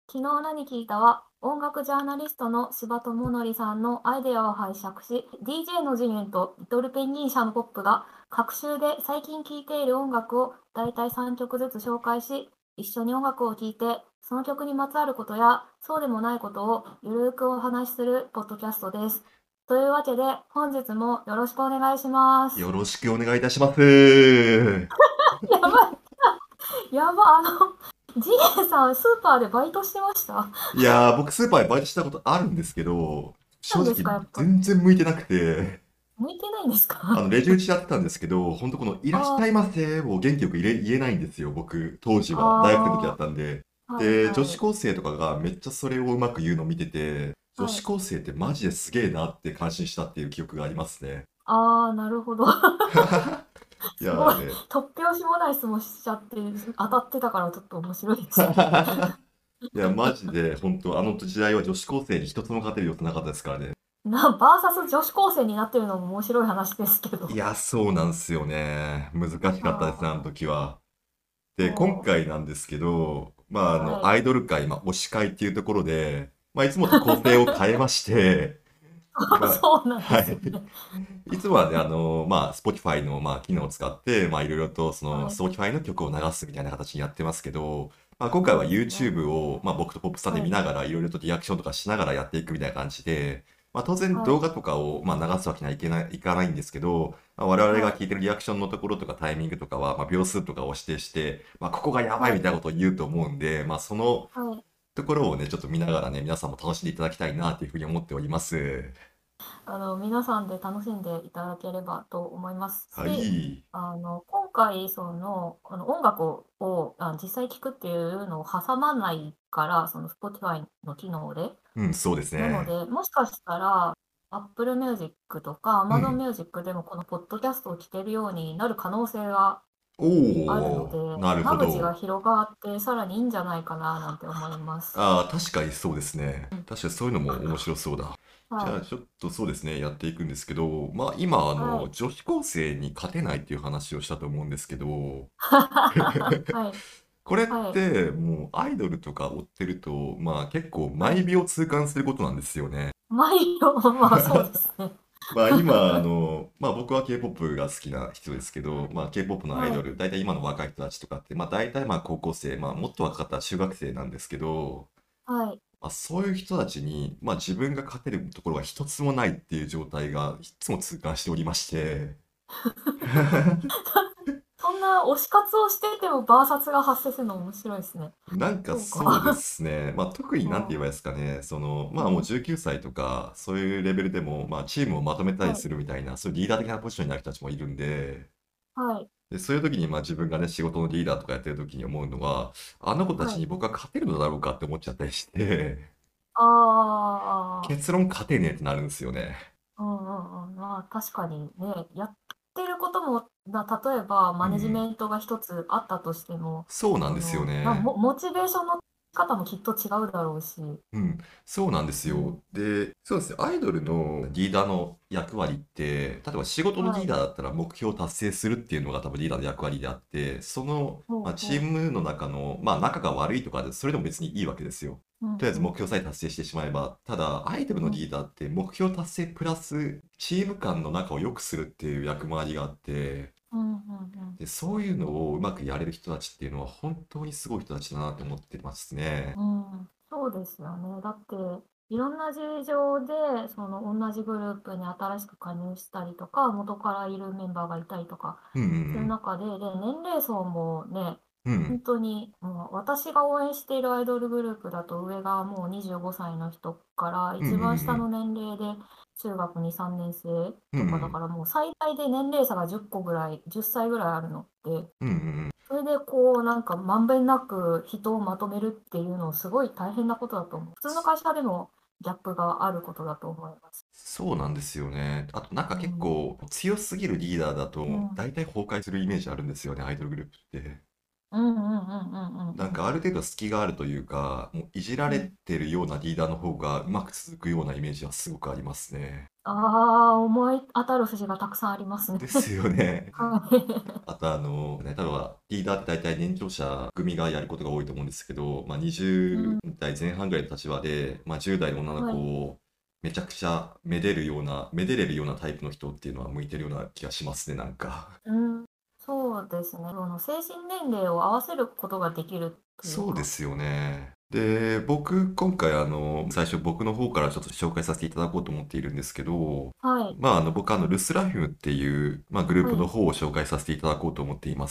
昨日何聞いたは、音楽ジャーナリストの柴智則さんのアイデアを拝借し、DJ の次元とリトルペンギンシャンポップが、各週で最近聴いている音楽をだいたい3曲ずつ紹介し、一緒に音楽を聴いて、その曲にまつわることや、そうでもないことをゆるーくお話しするポッドキャストです。というわけで、本日もよろしくお願いします。 よろしくお願いいたします。 やばい、やば、ジゲンさん、スーパーでバイトしてました？ いやー、僕スーパーでバイトしたことあるんですけど、正直なんですか、やっぱり。 全然向いてなくて、 向いてないんですか？ レジ打ちやってたんですけど、ほんとこのいらっしあゃいませを元気よく言えないんですよ、僕、当時は。大学生の時だっあたんで。 ー、はいで、女子はい。 高生とかがめっちゃそれをうまく言うのを見てて、女子はい。 高生ってマジですげえなって感心したっていう記憶がありますね。 ああ、なるほど。 いすごい。 やーね。 突拍子もない質問しちゃって、当たってたからちょっと面白いですね。 いや、マジで、本当あの時代は女子高生に一つも勝てるよってなかったですからね。 バーサス女子高生になってるのも面白い話ですけど。 いや、そうなんすよね。難しかったですね、あのあ時は。で、今あ、 回なんですけど、 はい。 アイドル界、推し会っていうところで、いつもと構成を変えまして、 そうなんではい。 すね。 いつもはね、Spotify の、機能を使って、いろいろと、 はい。 Spotify の曲を流すみたいな形にやってますけど、今回はそうですね。 YouTube を、僕とポップさんではい。 見ながら、いろいろとリアクションとかしながらやっていくみたいな感じで、当然はい。 動画とかを、流すわけにいかないんですけど、我々がはい。 聞いてるリアクションのところとかタイミングとかは、秒数とかを指定して、ここがやばいはい。 みたいなことを言うと思うんで、そのはい。 ところをね、ちょっと見ながらね、皆さんも楽しんでいただきたいなっていうふうに思っております。 皆さんで楽しんでいただければと思いますはし、 い。 今回、音楽を実際聴くっていうのを挟まないから、その Spotify の機能で。 うん、そうですね。 なので、もしかしたら、Apple Music とかう Amazon ん。 Music でもこのポッドキャストを聴けるようになる可能性があるので、 おー、なるほ間口がど。 広がってさらにいいんじゃないかななんて思います。 ああ、確かにそうですね。 うん。 確かにそういうのも面白そうだ。じゃあ、 はい。 ちょっとそうですね、やっていくんですけど、今、 はい。 女子高生に勝てないっていう話をしたと思うんですけど、 はい。 これっはい。 てもうアイドルとか追ってると、結構はい。 毎秒痛感することなんですよね。 毎度、まあそうですね。 今、僕は K-POP が好きな人ですけど、K-POP のアイはい。 ドル、大体今の若い人たちとかって、大体高校生、もっと若かったら中学生なんですけど、 はい。 そういう人たちに、自分が勝てるところが一つもないっていう状態がいつも痛感しておりまして。 そんな推し活をしててもバーサスが発生するの面白いですね。 なんかそうそうでか。 すね。特になんて言えばいいですかね。もううん。 19歳とか、そういうレベルでも、チームをまとめたりはい。 するみたいな、そういうリーダー的なポジションになる人たちもいるんで、 はい。 で、そういう時に自分がね、仕事のリーダーとかやってる時に思うのは、あの子たちはい。 に僕は勝てるのだろうかって思っちゃったりして、 ああ、 結論勝てねえってなるんですよね。 うんうんうん。まあ確かにね、やってることも、例えばマネジうん。 メントが一つあったとしても、 そうなんですよね。 モチベーションの仕方もきっと違うだろうし。 うん、そうなんですうん。 よ。で、そうですね、アイドルのリーダーの役割って、例えば仕事のはい。 リーダーだったら目標を達成するっていうのが多分リーダーの役割であって、チーほうほムの中の、仲が悪いとかで、それでも別にいいわけですよ。 う。うんとりあえず目うん標さえ達成してしまえば、ただアイドルのうん。 リーダーって目標達成プラスチーム間の仲を良くするっていう役回りがあって、 うんうんで、そういうのをうまくやれる人たちっていうのは本当にすごい人たちだなと思ってますね。 うん。うん。そうですよね。だって、いろんな事情で、同じグループに新しく加入したりとか、元からいるメンバーがいたりとかうんうんうするん。 中で、年齢層もね、 うん。 本当に、もう私が応援しているアイドルグループだと、上がもう25歳の人から、 うんうんう一番下のん。 年齢で中学2、3年生うんうん。 とかだから、もう最大で年齢差が10個ぐらい、10歳ぐらいあるのって、 うんうんうん。 それでこう、なんかまんべんなく人をまとめるっていうの、すごい大変なことだと思う。普通の会社でもギャップがあることだと思います。 そうなんですよね。あとなんか結うん。 構強すぎるリーダーだとうん。 大体崩壊するイメージあるんですよね、アイドルグループって。 うんうんうんうんうんなんかある程度隙があるというか、もういじられうん。うん。 てるようなリーダーの方がうまく続くようなイメージはすごくありますね。 ああ、思い当たる節がたくさんありますね。 ですよね。 はい。 あとね、例えばリーダーって大体年長者組がやることが多いと思うんですけど、まあ、 うん。 20代前半ぐらいの立場で、まあ、10代の女の子はい。 をめちゃくちゃめでれるようなタイプの人っていうのは向いてるような気がしますね、なんか。 うん。そうですね。精神年齢を合わせることができるというか。 そうですよね。で、僕、今回、最初僕の方からちょっと紹介させていただこうと思っているんですけど、 はい。 まあ、僕、ルスラフィムっていう、まあ、グルーはい。 プの方を紹介させていただこうと思っています。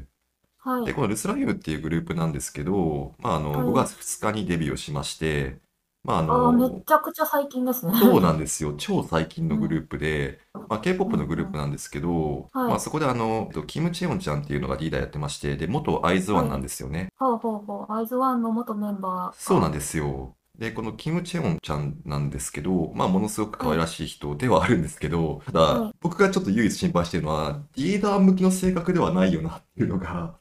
で、 はい。 このルスラフィムっていうグループなんですけど、まあ、5 はい。 月2日にデビューをしまして、まあ、 ああ、めっちゃくちゃ最近ですね。 そうなんですよ。超最近うん。 のグループで、まあ、 う K-POP のん。 グルーうん。 プなんですけど、まあ、 はい。 そこでキム・チェヨンちゃんっていうのがリーダーやってまして、で、元アイズワンなはい。 んですよね。 ほうほうほう。アイズワンの元メンバーが。 そうなんですよ。で、このキム・チェヨンちゃんなんですけど、まあ、ものすごく可はい。 愛らしい人ではあるんですけど、ただ、 はい。 僕がちょっと唯一心配しているのは、リーダー向きの性格ではないよなっていうのがあって、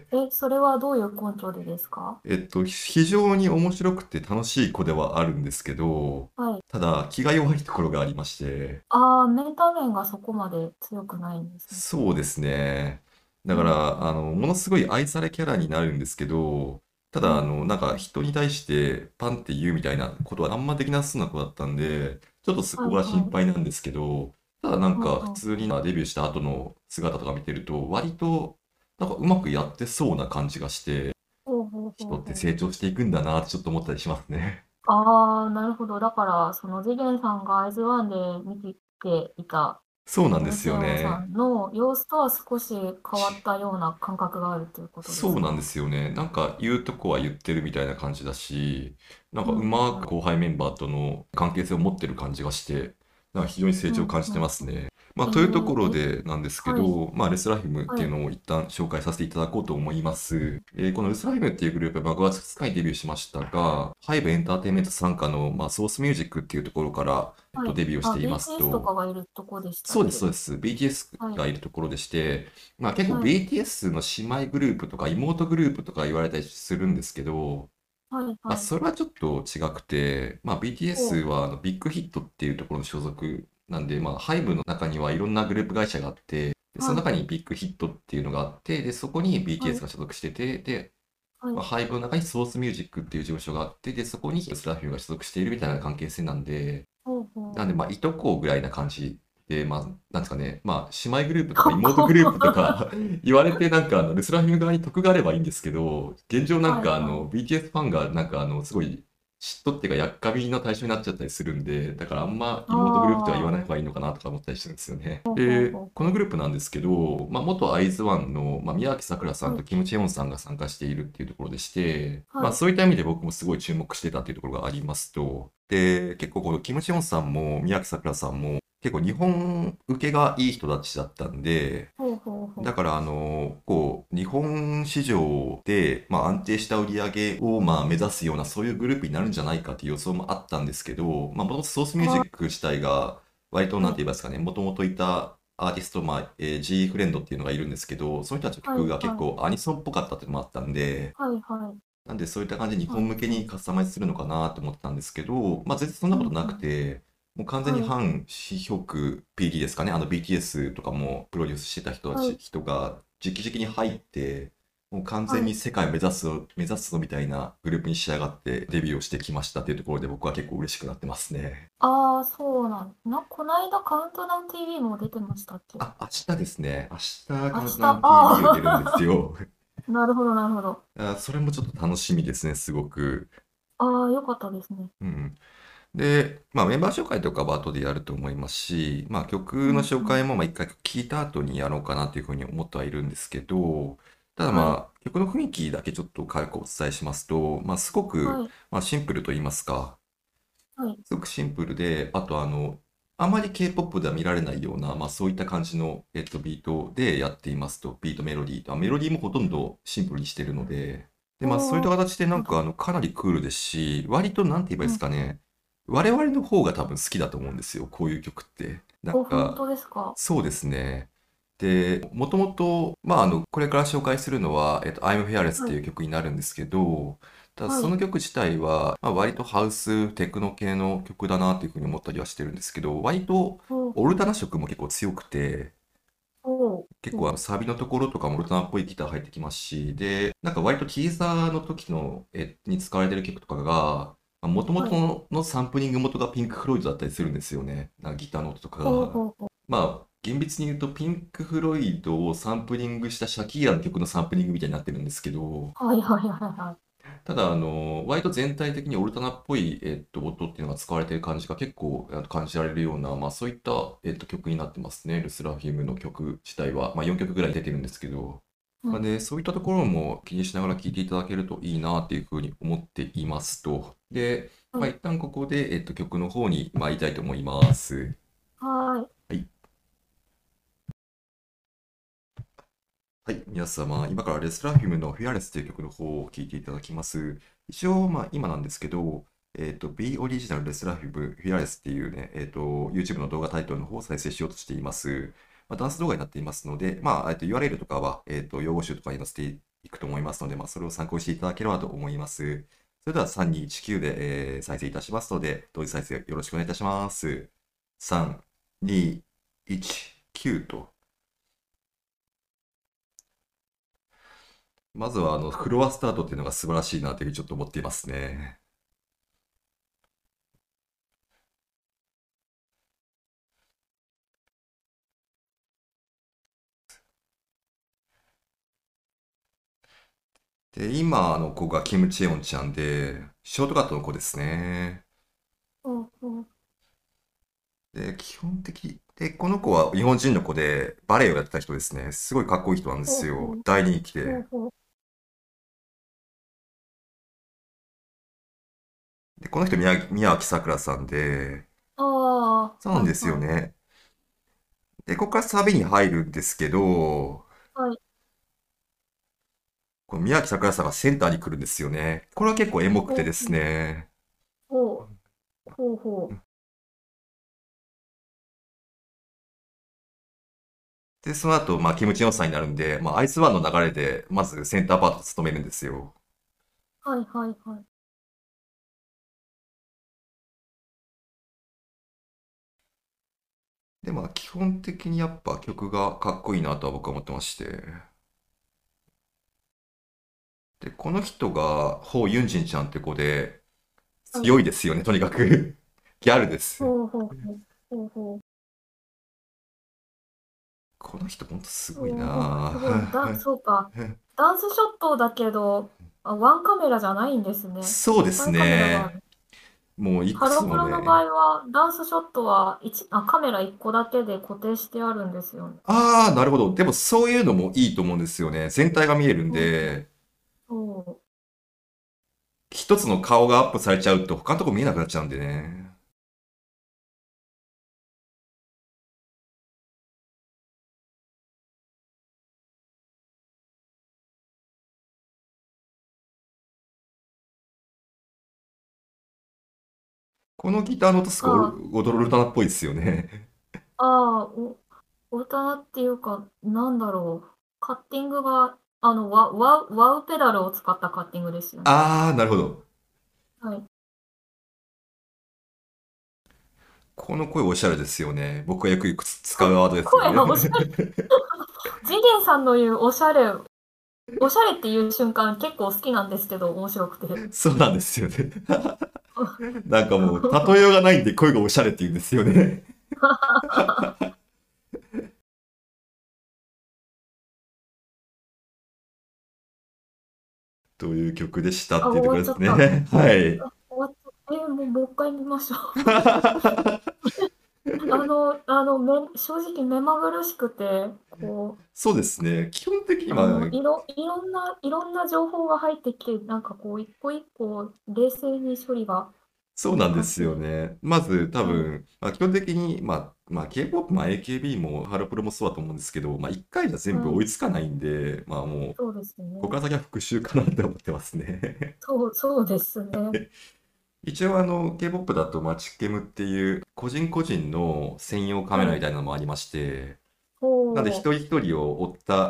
それはどういう根拠でですか？ 非常に面白くて楽しい子ではあるんですけど、 はい。 ただ、気が弱いところがありまして、 ああ、メンタ面がそこまで強くないんですね。 そうですね。だうん。 から、ものすごい愛されキャラになるんですけど、ただ、 うん。 なんか人に対してパンって言うみたいなことはあんまできなさそうな子だったんで、ちょっとそこが心はいはい。 配なんですけど、ただなんか普うんうん。 通にデビューした後の姿とか見てると、割となんかうまくやってそうな感じがして、 ほうほうほう人ってほう。 成長していくんだなってちょっと思ったりしますね。 ああ、なるほど。だから、その次元さんがアイズワンで見ていたキム・そうなんですよチェヨンさね。 んの様子とは少し変わったような感覚があるということでそうなんですか？ すよね。なんか言うとこは言ってるみたいな感じだし、なんかううん、 まくうん、 後輩メンバーとの関係性を持ってる感じがして、なんか非常に成うん、 長を感じてうん。 ますね。まあ、というところえ、 でなんですけはい、 ど、まあ、レスラフィムってはい、 いうのを一旦紹介させていただこうと思います。このレスラフィムっていうグループは5月2日にデビューしましたが、ハイブエンターテインメント傘下の、まあ、ソースミュージックっていうところから、 はい。 デビューをしあ、 ています BTS とと、 かがいるとこでしたっそうです、 け？ そうです。BTS はい、 がいるところでして、まあ結構はい、 BTS の姉妹グループとか妹グループとか言われたりするんですけど、 はい、 まあはい。 それはちょっと違くて、まあお BTS う、 はビッグヒットっていうところの所属なんで、まあハイブの中にはいろんなグループ会社があって、でそのはい、 中にビッグヒットっていうのがあって、で、そこには BTS い、 が所属してて、で、 はい。 まあ、ハイブの中にソースミュージックっていう事務所があって、で、そこにスラフィムが所属しているみたいな関係性なんで、 ほうほうなんで、まあ、 ほう。 いとこぐらいな感じで、まあ、なんですかね、まあ、姉妹グループとかそこ。 妹グループとか言われて、なんか、ルスラフィム側に得があればいいんですけど、現状なんはい、 か、 はい。 BTS ファンが、なんか、すごい、嫉妬っていうか、やっかみの対象になっちゃったりするんで、だからあんまあ妹グループとは言わないあ、 方がいいのかなとか思ったりしてるんですよね。 ほうほうで、 ほうほこのグループなんですけど、まあ、元アイズワンの、まあ、宮脇さくらさう。はい、 んとキム・チェヨンさんが参加しているっていうところでして、まあ、 はい、 そういった意味で僕もすごい注目してたっていうところがありますと、で、結構このキム・チェヨンさんも宮脇さくらさんも結構日本受けがいい人たちだったんで、 ほうほうほだから日本市場で、まあ、安定した売り上げを、まあ、目指すようなそういうグループになるんじゃないかという予想もあったんですけど、まあ、もともとソースミューう。 ジあック自体が割となんはい、 て言いますかね、もともといたアーティスト、まあ、G フレンドっていうのがいるんですけど、その人たちのはい、 曲が結はい、 構アニソンっぽかったっていうのもあったんで、 はい、はい。 なんでそういった感じで日うん、 本向けうん、 にカスタマイズするのかなと思ってたんですけど、まあ、全然そんなうん、 ことなくうん。 て、もう完全にはい、 反非極 PD ですかね、BTS とかもプロデュースしてたはい、 人が直々に入って、もう完全にはい。 世界を目指すぞみたいなグループに仕上がってデビューをしてきましたっていうところで僕は結構嬉しくなってますね。 ああ、そうなんこの間カウントダウン TV も出てましたっけ？ あ、明日ですね。明日カ明日、 ウントダウン TV を出るんですあよ。 あ、なるほど、なるほど。 それもちょっと楽しみですね、すごく。 ああ、よかったですね。 うん。で、まあ、メンバー紹介とかは後でやると思いますし、まあ、曲のうん、うん。 紹介もまあ一回聞いた後にやろうかなというふうに思ってはいるんですけど、ただはい、 まあ、曲の雰囲気だけちょっと軽くお伝えしますと、まあ、すごく、 はい、 まあ、シンプルと言いますか、 はい。 すごくシンプルで、あとあまり K-POP では見られないような、まあ、そういった感じの、ビートでやっていますと、ビートメロディーと、メロディーもほとんどシンプルにしてるので、で、まあ、そういっおー、 た形でなんかなるほど。 かなりクールですし、割となんて言えばいいうん。 ですかね、我々の方が多分好きだと思うんですよ、こういう曲って。なんお、本か、 当ですか？ そうですね。で、もともと、まあ、これから紹介するのは、I'm Fearless っはい、 ていう曲になるんですけど、 ただはい。 その曲自体は、まあ、割とハウス、テクノ系の曲だなっていうふうに思ったりはしてるんですけど、割とほうほうオルタナ色も結構強くて、 ほ結構う。 サビのところとかもオルタナっぽいギター入ってきますし、で、なんか割とティーザーの時の、に使われてる曲とかが、もともはい。 とのサンプリング元がピンク・フロイドだったりするんですよね。なんかギターの音とかほうが。 ほうほう。 まあ、厳密に言うとピンク・フロイドをサンプリングしたシャキーラの曲のサンプリングみたいになってるんですけど、 はいはいはいはい。 ただ、割と全体的にオルタナっぽい、音っていうのが使われている感じが結構感じられるような、まあそういった、曲になってますね。ルスラフィムの曲自体は。まあ4曲ぐらい出てるんですけど。 うん。 まあで、そういったところも気にしながら聴いていただけるといいなっていうふうに思っていますと。で、 はい。 まあ一旦ここで、曲の方に参りたいと思います。 はい。 はい。はい、皆様、今からレスラフィムのフィアレスという曲の方を聴いていただきます。一応、まあ、今なんですけど、B オリジナルレスラフィムフィアレスっていうね、YouTube の動画タイトルの方を再生しようとしています。まあ、ダンス動画になっていますので、まあ、URL とかは、用語集とかに載せていくと思いますので、まあ、それを参考にしていただければと思います。それでは3219で、再生いたしますので、同時再生よろしくお願いいたします。3、2、1、9と。まずはフロアスタートっていうのが素晴らしいなというふうにちょっと思っていますね。で、今の子がキム・チェヨンちゃんで、ショートカットの子ですね。 ほうほうで、基本的、で、この子は日本人の子でバレエをやってた人ですね。すごいかっこいい人なんですよ。 ほうほう大人気で。 ほうほう。 で、この人宮脇さくらさんで、 ああ、 そうなんですよはいはい。 ね。で、ここからサビに入るんですけど、 はい。 この宮脇さくらさんがセンターに来るんですよね。これは結構エモくてですほうほうね。 ほうほうほで、その後、まあ、キムチヨンさんになるんで、まあ、アイスワンの流れで、まずセンターパートを務めるんですよ。 う。はいはいはい。 で、まあ、基本的にやっぱ曲がかっこいいなとは僕は思ってまして。で、この人が、ホウ・ユンジンちゃんって子で、 はい。 強いですよね、とにかく。ギャルです。 ほうほうほう。ほうほう。 この人ほんとすごいおー、 なすごい。 ぁ。 そうか。ダンスショットだけど、ワンカメラじゃないんですね。 そうですいっぱいカメラがあね。 る。 もういくつハロプもね。 ロの場合は、ダンスショットはカメラ1個だけで固定してあるんですよね。 ああ、なるほど。でもそういうのもいいと思うんですよね。全体が見えるんそうで、 そう。 一つの顔がアップされちゃうと他のとこ見えなくなっちゃうんでね。このギターの音すごいあオルタナっぽいですよね。 あ、ああ、オタナっていうか、なんだろう。カッティングが、ワウペダルを使ったカッティングですよね。 ああ、なるほど。 はい。 この声おしゃれですよね。僕がよく使うワードですよ声がおしゃれ。 ね。 次元さんの言うおしゃれっていう瞬間結構好きなんですけど、面白くて。 そうなんですよね。なんかもう、例えようがないんで声がおしゃれって言うんですよね。という曲でしたあ、 っていうところです終わっちゃった。 ね。はい。 終わっちゃった。もう一回見ましょう。正直目まぐるしくて、 そうですね。基本的には、 いろんな情報が入ってきて、一個一個冷静に処理がそうなんです難しい。 よね。まず多はい。 分、まあ、基本的に、K-POP、まあ、AKB もハロプロもそうだと思うんですけど、まあ、1回じゃ全部はい。 追いつかないんで、まあもう、 そうですここかね。 ら先は復習かなって思ってますね。 そうですね。 一応K-POP だとマチケムっていう個人個人の専用カメはい。 ラみたいなのもありまして、なんで一ほう。 人一人を追った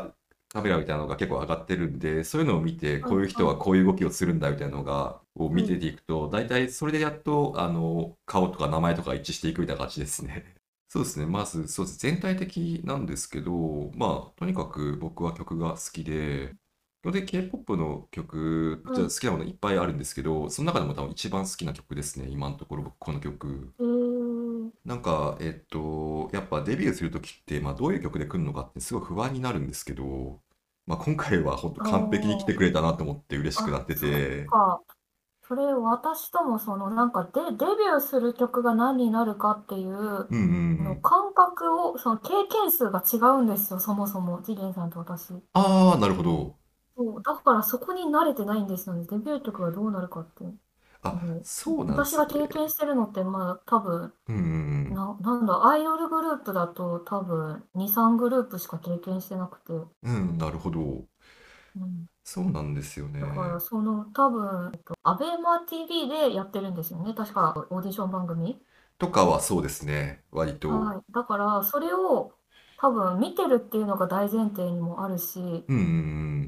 カメラみたいなのが結構上がってるんで、そういうのを見て、 はいこういう人はいはこういう動きをするんだみたいなのが、を見てはい。 いくと、大体それでやっと、顔とか名前とか一致していくみたいな感じですね。そうですね。まず、そうです。全体的なんですけど、まあ、とにかく僕は曲が好きで、基本的に K-POP の曲、じゃあ好はい。 きなものいっぱいあるんですけど、その中でも多分一番好きな曲ですね。今のところ僕、この曲。 ー、 なんか、やっぱデビューするときって、まあ、どういう曲で来るのかってすごい不安になるんですけど、まあ、今回は本当完璧に来てくあれたなと思って嬉しくなってそって、 か。それ、私ともデビューする曲が何になるかっていううんうんうん。 感覚を、その経験数が違うんですよ、そもそも、次元さんと私。 ああ、なるほど。 そう、だからそこに慣れてないんですよね。デビュー曲がどうなるかって。 あ、 もう、 そうなんで私がすね。 経験してるのって、まあ、多分、 うんうんうん。 アイドルグループだと多分、2、3グループしか経験してなくて。 うん、なるほど。 うん、 そうなんですよだから、 ね。 多分、アベマ TV でやってるんですよね。確か、オーディション番組。 とかはそうですね。割と。 はい。だから、それを多分見てるっていうのが大前提にもあるし、 うんうんうん。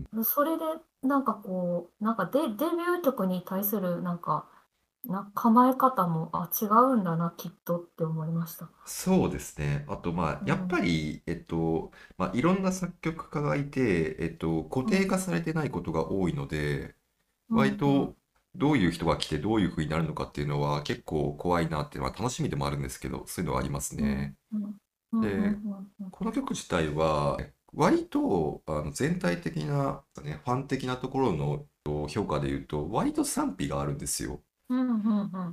それで、デビュー曲に対する、構え方も、あ、違うんだな、きっとって思いました。 そうですね。あと、まあ、やっぱうん。 り、まあ、いろんな作曲家がいて、固うん。 定化されてないことが多いので、 うん。うん。 割とどういう人が来てどういう風になるのかっていうのは結構怖いなっていうのは楽しみでもあるんですけど、そういうのはありますうん。 ね。 うん。うん。うで、 ん。うん。 この曲自体は割と全体的な、ね、ファン的なところの評価で言うと割と賛否があるんですよ。 うん。うん。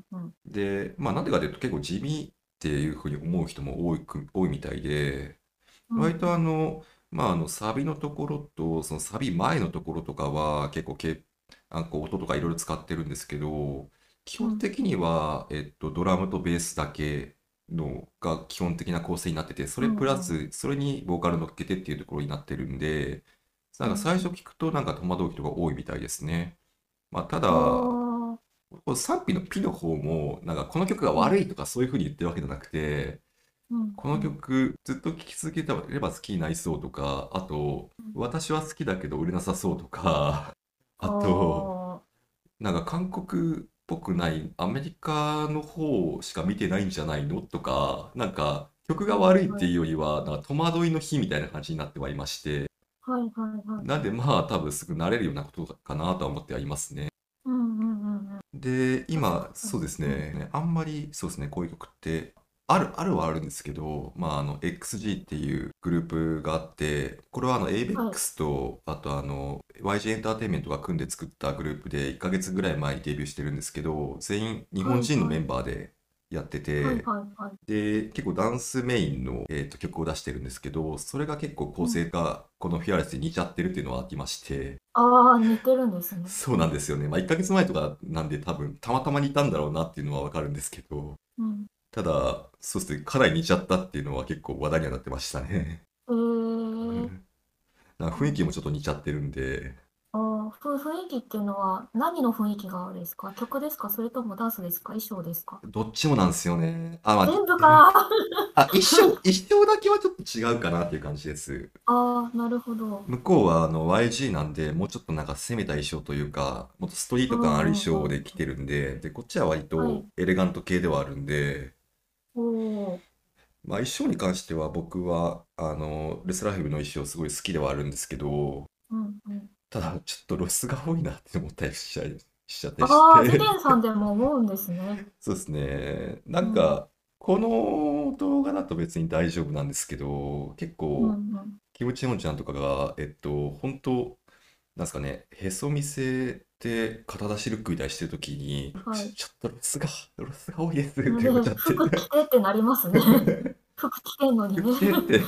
うん。 で、まあなんでかというと結構地味っていう風に思う人も多いみたいで、 うん。 割とまあサビのところと、そのサビ前のところとかは結構こう音とかいろいろ使ってるんですけど、基うん。 本的には、ドラムとベースだけのが基本的な構成になってて、それプラうん。 ス、それにボーカル乗っけてっていうところになってるんで、なんかうん。 最初聞くとなんか戸惑う人が多いみたいですね。まあ、たあだ、 あ。 この賛否のピの方も、なんかこの曲がうん。 悪いとかそういうふうに言ってるわけじゃなくて、 うん。 このうん。 曲ずっと聴き続ければ好きになりそうとか、あと、私は好きだけど売れなさそうとか、 ああと、 あ。 なんか韓国っぽくないアメリカの方しか見てないんじゃないのとか、なんか曲がはい。 悪いっていうはい。 よりは、なんか戸惑いの日みたいな感じになってはいまして、 はい。はい。はい。 なんでまあ多分すぐ慣れるようなことかなとは思ってはいますね。 うん。うん。うん。うん。 で、今、 確かそうですに。うん。 ね、あんまり、そうですね、こういう曲って、あるはあるんですけど、まあ、XG っていうグループがあって、これははい。 ABEX と、あとYG エンターテインメントが組んで作ったグループで、1ヶ月ぐらい前にデビューしてるんですけど、全員日はい。 本人のメはい。 ンバーでやってはい。 て、 はい。はい。 で、結構ダンスメインの、曲を出してるんですけど、それが結構構うん。 成がこのフィアレスで似ちゃってるっていうのはありまして、 ああ、似てるんですね。 そううん。 なんですよね。まあ、1ヶ月前とかなんで多分、たまたま似たんだろうなっていうのはわかるんですけど、 うん。 ただ、そうですね、かなり似ちゃったっていうのは結構話題にはなってましたね。 えー、 うんなんか雰囲気もうん。 ちょっと似ちゃってるんで、 雰囲気っていうのは何の雰囲気がですか？曲ですか？それともダンスですか？衣装ですか？ どっちもなんですよね。あ、まあ、 全部か。 衣装だけはちょっと違うかなっていう感じです。 ああ、なるほど。 向こうはYG なんで、もうちょっとなんか攻めた衣装というか、もっとストリート感ある衣うん。うん。 装で来てるんで、で、こっちは割はい。 とエレガント系ではあるんで、 おお。 まあ、衣装に関しては僕はレスラフィムの衣装すごい好きではあるんですけど、 うん。うん。 ただちょっとロスが多いなって思ったりしちゃったりしああ、次て元さんでも思うんですね。 そうですね。なうん。 んか、この動画だと別に大丈夫なんですけど、結うん。 構、 うん。 キムチヨンちゃんとかが、本当なんですかね、へそ見せて肩出しルックみたいにしてるときに、 はい。 ちょっとロスが多いですって思っちね、 ゃって服着てってなりますね。服着てんのにね。 来てって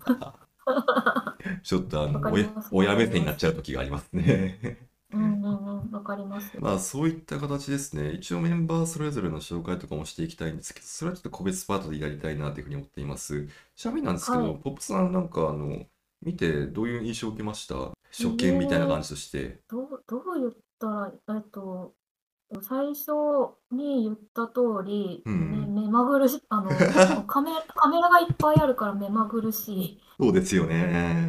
ちょっとわかります。わ親目かります。 線になっちゃう時がありますね。 うん。うん。うん。わかります。 まあそういった形ですね。一応メンバーそれぞれの紹介とかもしていきたいんですけど、それはちょっと個別パートでやりたいなというふうに思っています。ちなみになんですけど、 はい。 ポップさんなんか見てどういう印象を受けました？初見みたいな感ええ、 じとして。 どう言ったら、最初に言った通り、 うん。 目まぐるしい、カメラがいっぱいあるから目まぐるしい。 そうですよね。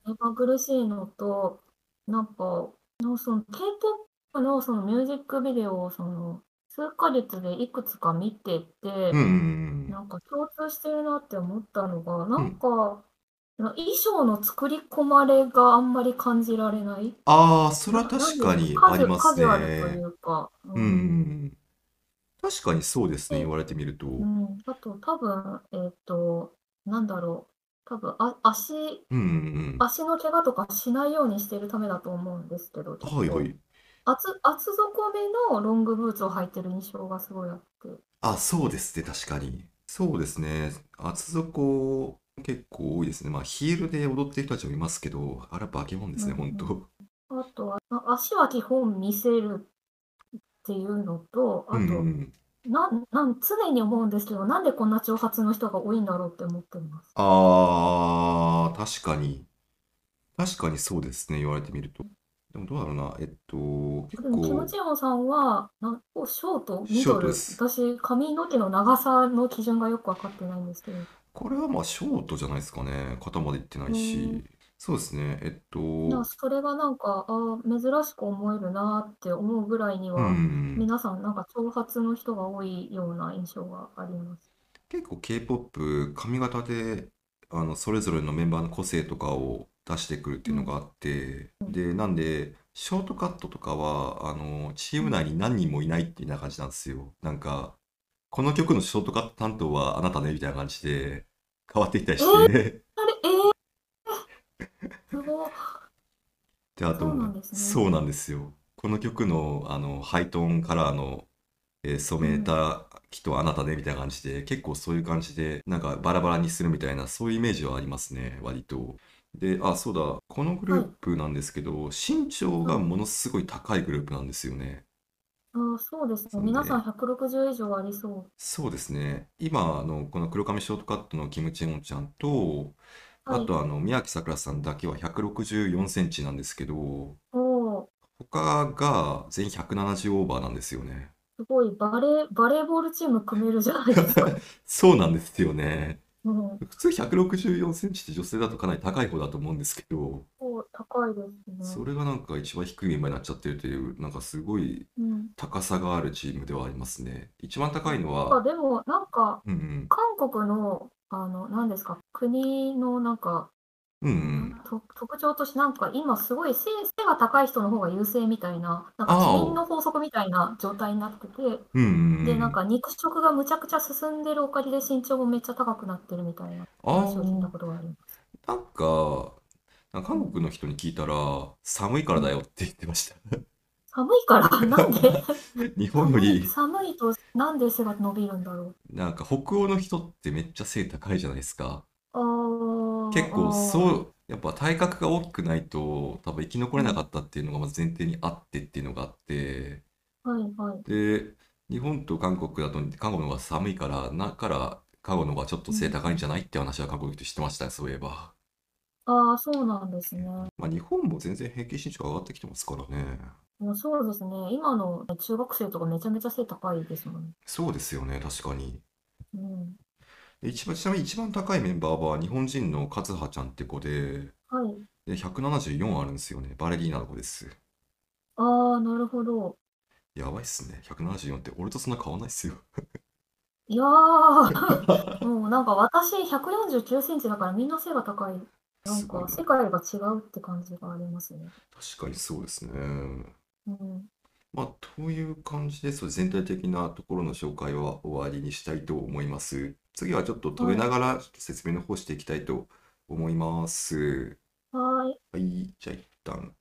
目まぐるしいのと、なんか、その K-POP のそのミュージックビデオを数ヶ月でいくつか見てて、 うんうんなんか共通してるなって思ったのが、なうん。うん。 んか、衣装の作り込まれがあんまり感じられない。 ああ、それはなん確かですか、 にありますカジュアルといね。 うか、 うんうんうん。確かにそうですね、言で、 われてみると。 あと多分、なんだろう、多分うんうん足の怪我とかしないようにしてるためだと思うんですけど、 うん。 きっと。 はいはい。 厚底めのロングブーツを履いてる印象がすごいあって。 あ、そうですね、確かに。そうですね。厚底結構多いですね。まあ、ヒールで踊ってる人たちもいますけど、あれは化け物ですね、 うんうん、 本当。 あとは、足は基本見せるっていうのと、 うんうんうあと、 ん。 常に思うんですけど、なんでこんな長髪の人が多いんだろうって思ってます。 ああ、確かに。確かにそうですね、言われてみると。でもどうだろうな。結でも、キム・構、 チヨンさんは、ショート、ミショードル、 トです。 私、髪の毛の長さの基準がよくわかってないんですけど、 これはまあ、ショートじゃないですかね。肩まで行ってないうんし。そうですね。 それが珍しく思えるなって思うぐらいにうは、 ん。 皆さん長髪の人が多いような印象があります。 結構 K-POP、髪型で、それぞれのメンバーの個性とかを出してくるってうん。 いうのがあって、で、なんで、ショートカットとかは、チーうん。 ム内に何人もいないっていうような感じなんですよ。なんか、この曲のショートカット担当はあなたね、みたいな感じで、変わっていったりえー、 して。 あれ、すごい。 で、あとそうなもう、 んですね。 そうなんですよ。この曲の、ハイトーンカラーの染めうん。 た人はあなたねみたいな感じで、結構そういう感じで、なんかバラバラにするみたいな、そういうイメージはありますね、割と。で、あ、そうだ、このグルーはい。 プなんですけど、身長はい。 がものすごい高いグループなんですよね。 そうですね。皆さんそんで、 160以上ありそそうですね、今、この黒髪ショートカットのキム・チェンオンちゃんと、 う。はい。 あと宮城さくらさんだけは164センチなんですけど、 おー、 他が全員170オーバーなんですよね。 すごい。バレーボールチーム組めるじゃないですか。 そうなんですよね。 うん。 普通164センチって女性だとかなり高い方だと思うんですけど、 高いですね。 それがなんか一番低いメンバーになっちゃってるという、なんかすごいうん。 高さがあるチームではありますね。一番高いのは、 でも、 うんうん、 韓国の、何ですか、国のうんうん。 特徴として、今すごい背が高い人の方が優勢みたいな、キリンああ、 の法則みたいな状態になってて、 うんうんうで、 ん。 肉食がむちゃくちゃ進んでるおかげで身長もめっちゃ高くなってるみたいなあ話を聞いたことあ、 があります。 なんかうん。 韓国の人に聞いたら、寒いからうん。 だよって言ってました。 寒いからなんで日本より、 寒いとなんで背が伸びるんだろう。 なんか北欧の人ってめっちゃ背高いじゃないですか。 あー結構あやっぱ体格が大きくないと多分生き残ー、うん。 れなかったっていうのがまず前提にあってっていうのがあって、 はいはい。 で、日本と韓国だと韓国の方が寒いから、韓国の方がちょっとうん。 背高いんじゃないって話は韓国の人知ってましたね、そういえば。 ああ、そうなんですね。 まあ日本も全然平均身長上がってきてますからね。 もうそうですね。今の中学生とかめちゃめちゃ背高いですもんね。 そうですよね、確かに。 うん。 ちなみに一番高いメンバーは日本人の勝葉ちゃんって子はい。 で174あるんですよね。バレリーナの子です。 ああ、なるほど。 やばいっすね。174って俺とそんな変わんないっすよ。 いやー、もう私149センチだからみんな背が高い。 すごいな。 世界が違うって感じがありますね。 確かにそうですね。 うん。 まあ、という感じで、そう全体的なところの紹介は終わりにしたいと思います。次はちょっと止めはい。 ながらちょっと説明の方していきたいと思います。 はーい。 はい、じゃあ一旦。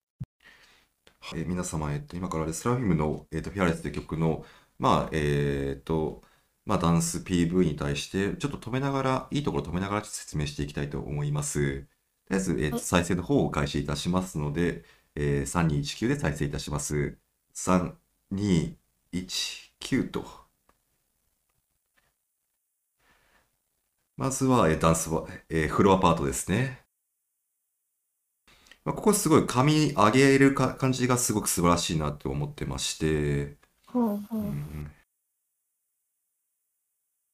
皆様、今からレスラフィムの、フィアレスという曲の、まあ、ダンス PV に対して、ちょっと止めながら、いいところ止めながらちょっと説明していきたいと思います。とりあえず、 はい。 再生の方を開始いたしますので、3219で再生いたします。3、2、1、9と。まずは、ダンスは、フロアパートですね。まあ、ここすごい髪上げる感じがすごく素晴らしいなと思ってまして、 ほうほう。 うん、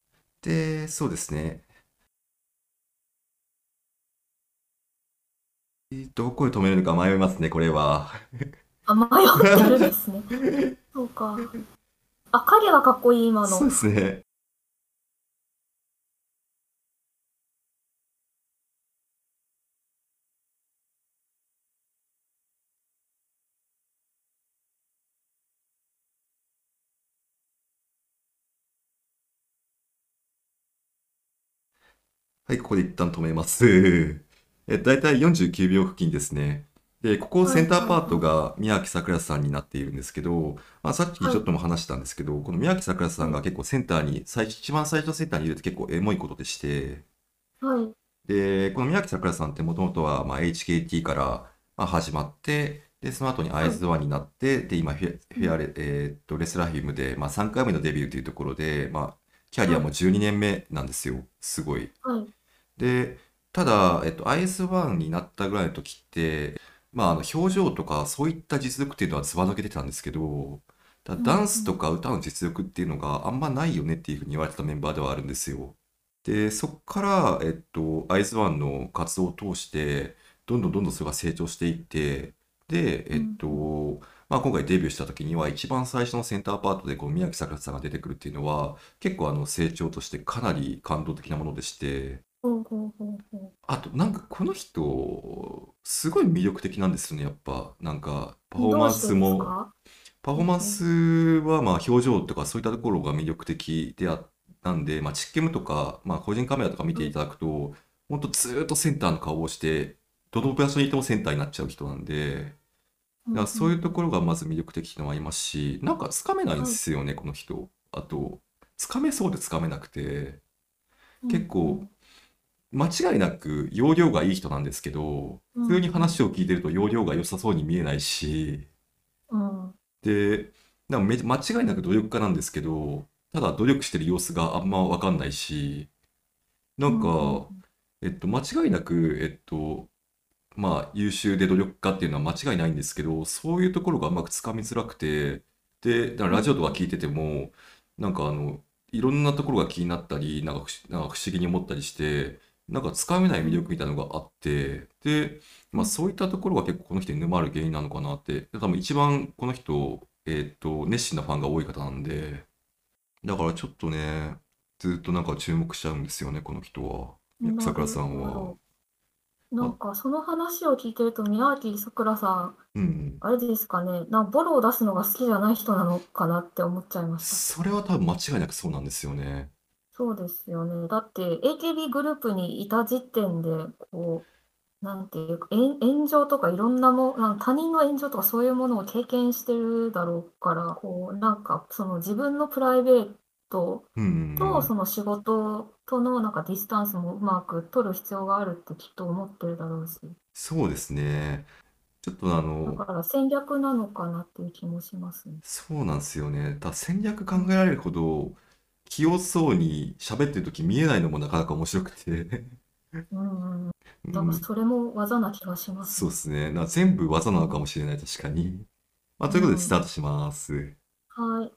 で、そうですね。 どこで止めるのか迷いますね、これは。 あ、迷ってるんですね。そうか。あ、影はかっこいい、今の。 そうですね。はい、ここで一旦止めます。だいたい49秒付近ですね。で、ここはい、 センターはい、 パートはい。 が宮脇さくらさんになっているんですけど、まあ、さっきちょっはい、 とも話したんですけど、この宮脇さくらさはい、 んが結構センターに、一番最初のセンターにいると結構エモいことでして、 はい。 で、この宮脇さくらさんってもともとはまあ HKT からまあ始まって、で、その後にアイはい。 ズワンになって、で、今うん。 レスラフィムで、まあ、3回目のデビューというところで、まあ、キャリアもはい。 12年目なんですよ。すごい。 はい。 で、ただ、アイズワンになったぐらいの時って、まあ、表情とかそういった実力っていうのはずば抜けてたんですけど、ただうん、 ダンスとうん。 か歌の実力っていうのがあんまないよねっていうふうに言われてたメンバーではあるんですよ。で、そこから、アイズワンの活動を通して、どんどんそれが成長していって、で、 うん、うん。 まあ、今回デビューした時には一番最初のセンターパートでこの宮城咲良さんが出てくるっていうのは結構成長としてかなり感動的なものでして、 ほうほうほうほあと、なんかこの人、すごい魅力的なんですよね、やっぱ。なんか、 う。どうしてですか？ パフォーマンスうん、うん。 はまあ表情とかそういったところが魅力的であったんで、まあ、チッケムとか、まあ、個人カメラとか見はい。 ていただくと、本当ずーっとセンターの顔をして、どの場所にいてもセンターになっちゃう人なんで、 うん、 だからうん、 そういうところがまず魅力的のもありますし、なんかつかめないんでうん。はい。 すよね、この人。あと、つかめそうでつかめなくて、 うん、う結構、 ん。 間違いなく容量がいい人なんですけど、 うん、 普通にうん。 話を聞いてると容量が良さそうに見えないし、 うん。 で、間違いなく努力家なんですけど、ただ努力してる様子があんまわかんないし、なうん、 んか、 うん。 間違いなく、まあ、優秀で努力家っていうのは間違いないんですけど、そういうところがうまくつかみづらくて、で、だからラジオとかうん、 聞いてても、なんかいろんなところが気になったり、なんか不思議に思ったりして、なんかつかめないうん。 魅力みたいなのがあって、で、まあうん。 そういったところが結構この人に沼る原因なのかなって、で多分一番この人、熱心なファンが多い方なんで、だからちょっとね、ずっとなんか注目しちゃうんですよね、この人は。 なるさくらさんは。 ほど。なあ、 んか、その話を聞いてると、宮脇さくらさん、 うん。 あれですかね、ボロを出すのが好きじゃない人なのかなって思っちゃいました。 それは多分間違いなくそうなんですよね。 そうですよね。だって、AKB グループにいた時点で、こなんていうか、炎上とかいろんな他人の炎上とかそういうものを経験してるだろうから、その自分のプライベートうんうんうとん。 その仕事とのディスタンスもうまく取る必要があるってきっと思ってるだろうし、 そうですね。ちょっとだから戦略なのかなっていう気もしますね。 そうなんですよね。戦略考うん、 えられるほど、器用そうに喋ってる時見えないのもなかなか面白くて。 うん、うん。 うだからん、 それも技な気がしますね。 そうですね。全部技なのかうん、 もしれない、確かに。まあ、ということで、スうん。 タートします。 はい。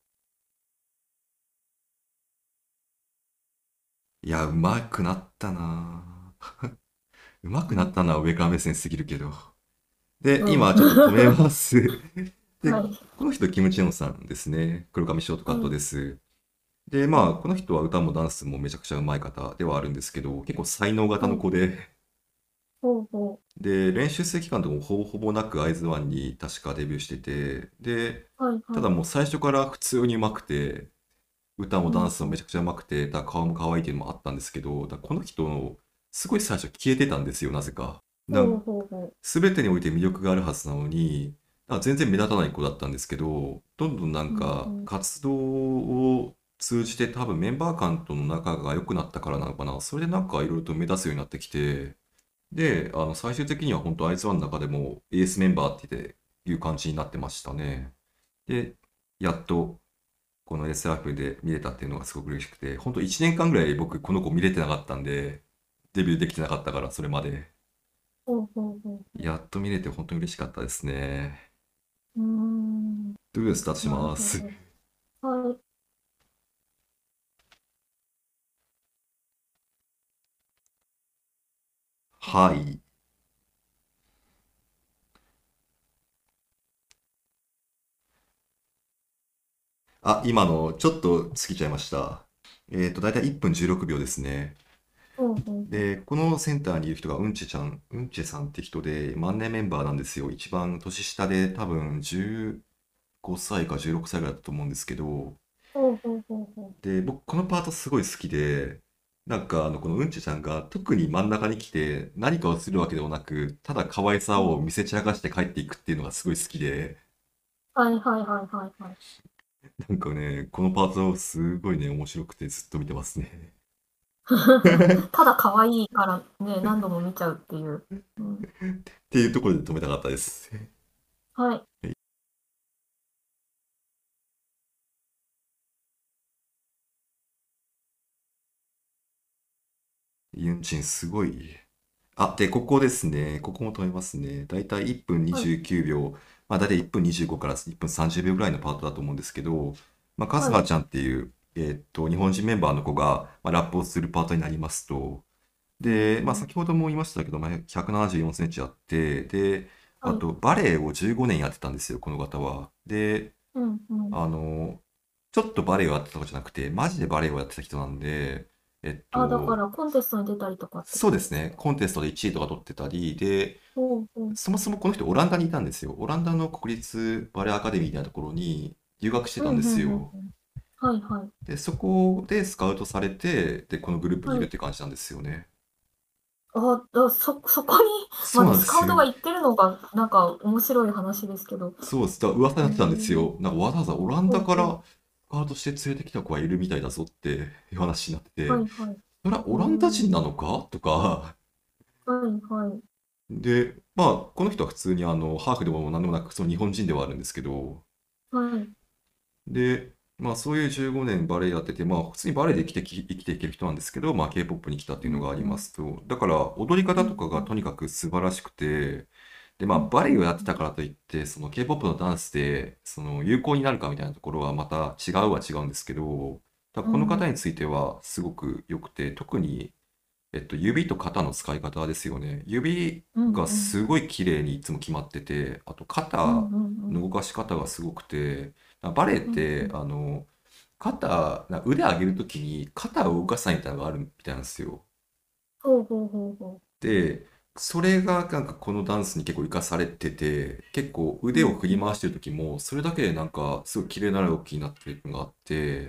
いや、うまくなったなぁ。うまくなったうん、 のは上から目線すぎるけど。で、 うん。 今ちょっと止めます。で、 はい。 この人、キム・チェヨンさんですね。黒髪ショートカットはい。 です。で、まあ、 はい。 この人は歌もダンスもめちゃくちゃうまい方ではあるんですけど、結構才能型はい。 の子で、 ほうほで、練習生期間とかもほぼほぼなくアイズワンに確かデビューしてて、で、 う。はい。はい。 ただもう最初から普通にうまくて、歌もうん、 ダンスうん。 もめちゃくちゃうまくて、顔も可愛いっていうのもあったんですけど、この人のすごい最初消えてたんですよ、なぜか。だほうほうほ全てにおいて魅力があるはずなのに、全然目立たない子だったんですけど、どんどんなんう。うん、うかん。 活動を通じて多分メンバー間との仲が良くなったからなのかな。それでなんかいろいろと目立つようになってきて、で、最終的には本当アイズワンの中でもエースメンバーっていう感じになってましたね。で、やっとこの SRF で見れたっていうのがすごく嬉しくて、本当1年間ぐらい僕この子見れてなかったんで、デビューできてなかったからそれまで。 ほうほうほうほやっと見れて本当に嬉しかったですね。 う。うーん。 ということでスタートしなるます。 ほど。はい。 はい。 あ、今のちょっと過ぎちゃいました。だいたい1分16秒ですね。 ほうほうほう。 で、このセンターにいる人がうんちちゃん、うんちさんって人で、万年メンバーなんですよ。一番年下で多分15歳か16歳ぐらいだったと思うんですけど、 ほうほうほうほで、僕このパートすごい好きで、なんかこのうんちちゃんが特に真ん中に来て何かをするわけでもなく、ただ可愛さう。 を見せ散らかして帰っていくっていうのがすごい好きで、 はいはいはいはいはい。 なんかね、このパートすごいね、面白くてずっと見てますね。 ただ可愛いからね、何度も見ちゃうっていう。うん、 っていうところで止めたかったです。 はい。 ユンチンすごい。あ、で、ここですね。ここも止めますね。だいたい1分はい。 29秒。まあ、だいたい1分25から1分30秒ぐらいのパートだと思うんですけど、まあ、カズはい。 ハちゃんっていう、日本人メンバーの子が、まあ、ラップをするパートになりますと、で、まあ、 うんうん。 先ほども言いましたけど、まあ、174センチあって、で、 はい。 あと、バレエを15年やってたんですよ、この方は。で、 うんうん。 あの、ちょっとバレエをやってたとかじゃなくて、マジでバレエをやってた人なんで、 あ、だからコンテストに出たりとかってことそうですね。 ですか？ コンテストで1位とか取ってたり、で、 ほうほう。 そもそもこの人オランダにいたんですよ。オランダの国立バレエアカデミーみたいなところに留学してたんでうんうんすよ。 うんうん。はいはい。 で、そこでスカウトされて、で、このグループにいるっはい。 て感じなんですよね。 そこにそうまでなんですよ。 スカウトが行ってるのが、なんか面白い話ですけど。 そうです。だから噂にへなってたんですえ。 よ。なんかわざわざオランダからほうほう。 スカウトして連れてきた子がいるみたいだぞっていう話になってて、 はいはい。 それはへオランダ人なえ。 のかとか、 はいはい。 で、まあ、この人は普通にハーフでも何でもなく、その日本人ではあるんですけど、 はい。 で、まあそういう15年バレエやってて、まあ普通にバレエで生きていける人なんですけど、まあ K-POP に来たっていうのがありうんうん。 ますと、だから踊り方とかうんうん。 がとにかく素晴らしくて、でまあうんバレエをやってうんたからといって、その K-POP のダンスでその有効になるかみたいなところはまた違うは違うんですけど、 うん。 このうん方についてはすごく良くて、特に指と肩の使い方ですよね。指がうんうん。 すごい綺麗にいつも決まってて、あと肩うんうんうん。 の動かし方がすごくて、バレエっうんうて、 ん。 腕上げるときに肩を動かさないみたいなのがあるみたいなんですよ。 ほうほうほうほで、それがなんかこのダンスに結構活かされてて、結構う。う腕を振りんうん。 回してるときも、それだけでなんかすごい綺麗な動きになってるのがあって、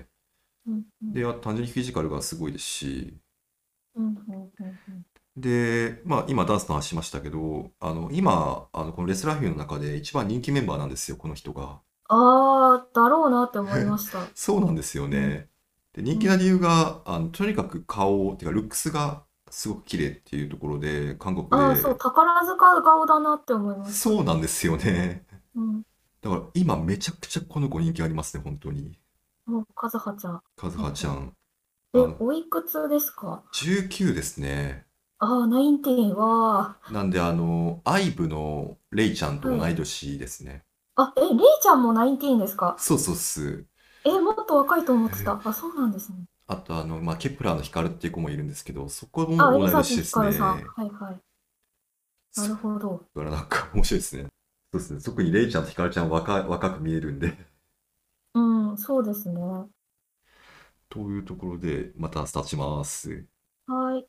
うんうん。 で、単純にフィジカルがすごいですし、 うんうんうんうん。 で、まあ、今ダンスの話しましたけど、今、このレスラーフィーの中で一番人気メンバーなんですよ、この人が。 ああ、だろうなって思いました。 そうなんですようん。 ね。で、人うん。 気な理由が、とにかく顔、っていうか、ルックスがすごく綺麗っていうところで、韓国ああ、そう、 で、 宝塚顔だなって思いました。 そうなんですよね。 うん。 だから今めちゃくちゃこの子人気ありますね、本当に。 もう、和葉ちゃん。 カズほうほハちゃん。 う。おいくつですか？ 19ですね。 ああ、ナインティーンは、 なんで、IVEのレイちゃんとはい。 同い年ですね。 あ、レイちゃんもナインティーンですか？ そうそうっす。 もっと若いと思ってた。あ、そうなんですね。 あと、まあ、ケプラーの光っていう子もいるんですけど、そこあ、 も同い江崎年ですひかるさん。 ね。 はいはい。なそるほど。 うだからなんか面白いですね。そうですね。特にレイちゃんとヒカルちゃん若く見えるんで。 うん、そうですね。はというところで、またスタートします。 い。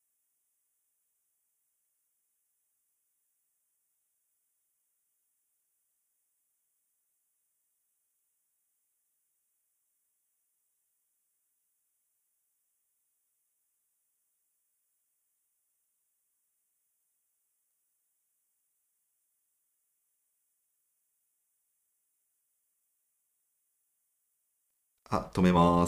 あ、止めます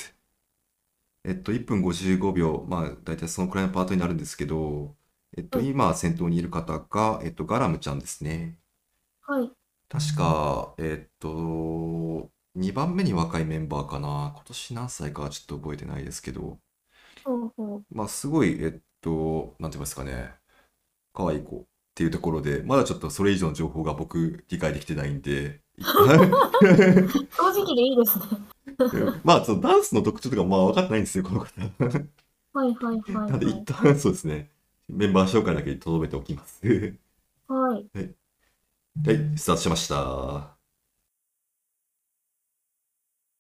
。1分55秒。まあ、だいたいそのくらいのパートになるんですけど、 はい。 今先頭にいる方が、ガラムちゃんですね。 はい。 確か、2番目に若いメンバーかな。今年何歳かはちょっと覚えてないですけど、 ほうほう。 まあ、すごい、なんて言いますかね。可愛い子っていうところで、まだちょっとそれ以上の情報が僕理解できてないんで、一旦正直でいいですね。 まあ、そのダンスの特徴とかまあ分かってないんですよ、この方。 はいはいはいなんではい。 一旦そうですね、メンバー紹介だけに留めておきます。 はい。 はい、はい、スタートしました。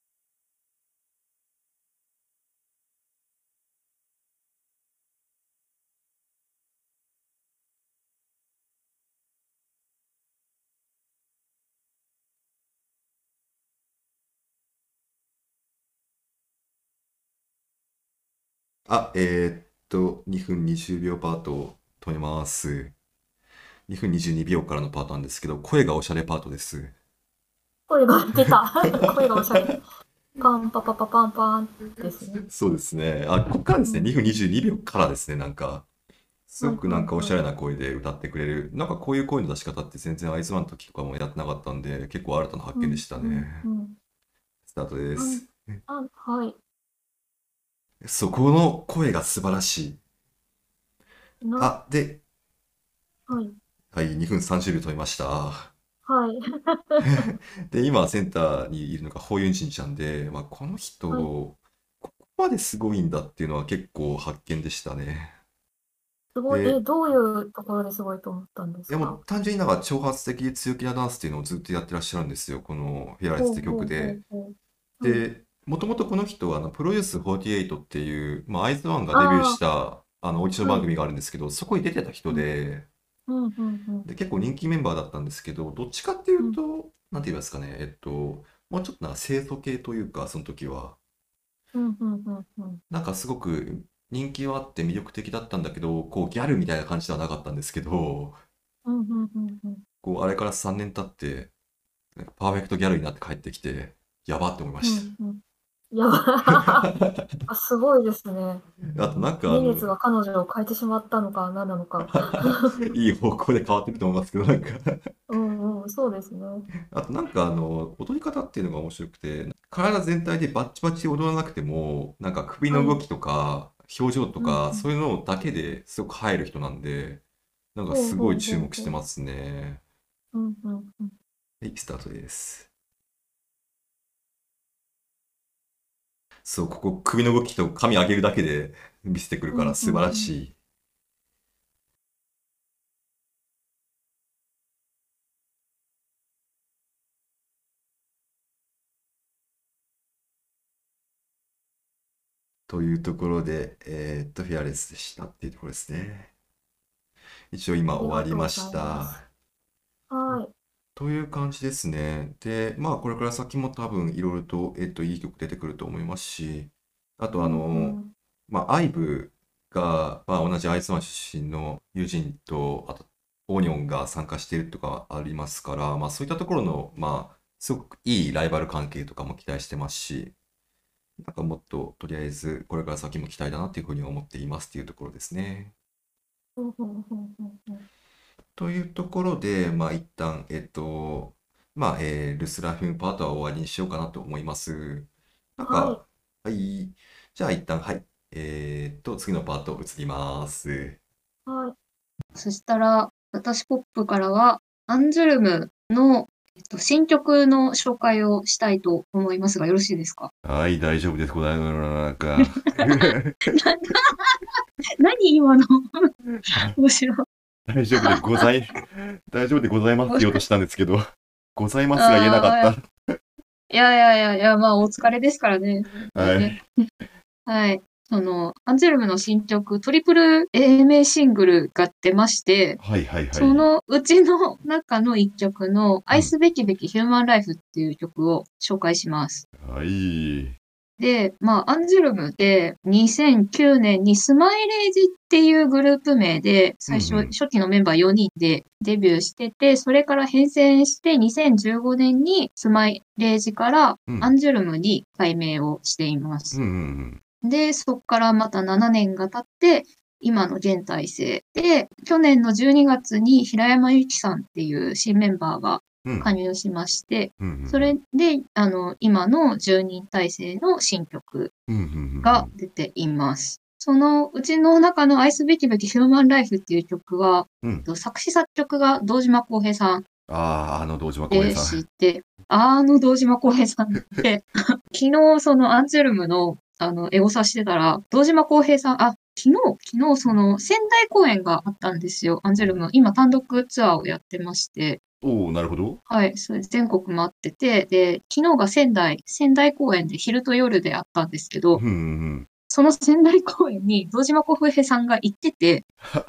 2分20秒パートを止めます。2分22秒からのパートなんですけど、声がおしゃれパートです。 声が出た。声がおしゃれ。パンパパパパンパンですね。 そうですね。ここからですね、 うん。 2分22秒からですね、なんか、すはいごくなんかおしゃはいはい。 れな声で歌ってくれる。なんかこういう声の出し方って全然アイズワンの時とかもやってなかったんで、結構新たな発うん見でしたうんうね。 ん。 スタートであん、 す。 はい。 そこの声が素晴らしい。 な、 で、 はい。 はい、2分30秒飛びました。 はい。 で、今センターにいるのがホユンジンちゃんで、まあ、この人、 はい。 ここまですごいんだっていうのは結構発見でしたね。 すごい。 で、 どういうところですごいと思ったんでいやもすか？ う単純になんか挑発的強気なダンスっていうのをずっとやってらっしゃるんですよ。このフェアレスってほうほうほ曲で。 うほう。はい。 で、もともとこの人はプロデュース48っていう、まあ、アイズワンがデビューしあたオーディションあ、はい。 番組があるんですけど、そこに出てた人うん、 で、 うん、うん、うん、 で、結構人気メンバーだったんですけど、どっちかっていうん、 うと、なんて言いますかね、もうちょっとなんか清楚系というか、その時は。 うん、うん、うん、うん、 なんかすごく人気はあって魅力的だったんだけど、こうギャルみたいな感じではなかったんですけど、 うん、うん、うん、うん、 こうあれから3年経って、なんかパーフェクトギャルになって帰ってきて、やばって思いましうん、うん。いやばあ、すごいですね。 た。あとなんか年月が彼女を変えてしまったのか、何なのか。 いい方向で変わってると思いますけど、なんかうんうん、そうですね。 あとなんか踊り方っていうのが面白くて、体全体でバッチバチ踊らなくても、なんか首はい。 の動きとか、表情とうん、 か、 うん。 そういうのだけですごく入る人なんで、なんかほうほうすごい注ほうほう。 目してますね。 うん、うん、うん。 はい、スタートです。そう、ここ首の動きと髪上げるだけで見せてくるうん、 から素晴うん、うん。 らしい。というところで、フェアレスでしたっていうところですね。一応今終ありがとうござわりましいます。 た。 はい。 という感じですね。で、まあこれから先も多分いろいろと、いい曲出てくると思いますし、あとうん、うん。 まあアイブが、まあ同じアイスワン出身の友人と、あとオニオンが参加しているとかありますから、まあそういったところの、まあすごくいいライバル関係とかも期待してますし、なんかもっととりあえずこれから先も期待だなっていうふうに思っていますっていうところですね。 うん、うん、うん、うん、うん。 というところで、まあ一旦、まあ、ルスラフィムパートは終わりにしようかなと思います。なんはい。 か、はい。じゃあ一旦、はい。次のパート移ります。 はい。 そしたら、私ポップからは、アンジュルムの、新曲の紹介をしたいと思いますが、よろしいですか？ はい、大丈夫です。ございますか。 何今の面白い。 大丈夫でござい、大丈夫でございますって言おうとしたんですけど、ございますが言えなかっああ、 た。 いやいやいやいや、まあ、お疲れですからね。ね。 はい。 はい。アンジュルムの新曲、トリプル A 名シングルが出まして、 はいはいはそい。 のうちの中の一曲のうん。 愛すべきべきヒューマンライフっていう曲を紹介します。 はい。 で、まあ、アンジュルムで2009年にスマイレージっていうグループ名で最初、 うんうん。 初期のメンバー4人でデビューしてて、それから変遷して2015年にスマイレージからうん。 アンジュルムに改名をしています。 うんうんで、そこからまた7年が経って、今の現体制で、去年の12月に平山由紀さんっていう新メンバーがうん。うん。 加入しまして、 うんうんそれで、今の10人体制の新曲うんうんうんが出ています。そのうちの中の愛すべきべきヒューマンライフっていう曲は、 うん。うん。 作詞作曲が堂島康平さんああ、堂島康平でさん。 して、堂島康平さんで、昨日そのアンジュルムの、エゴサしてたら、堂島康平さん、昨日その仙台公演があったんですよ。アンジュルム、今単独ツアーをやってまして、 おお、なるほど。 はい、それ全国回ってて、で、昨日が仙台公演で昼と夜であったんですけど、 うんうんうん。 その仙台公演に堂島康平さんが行ってて、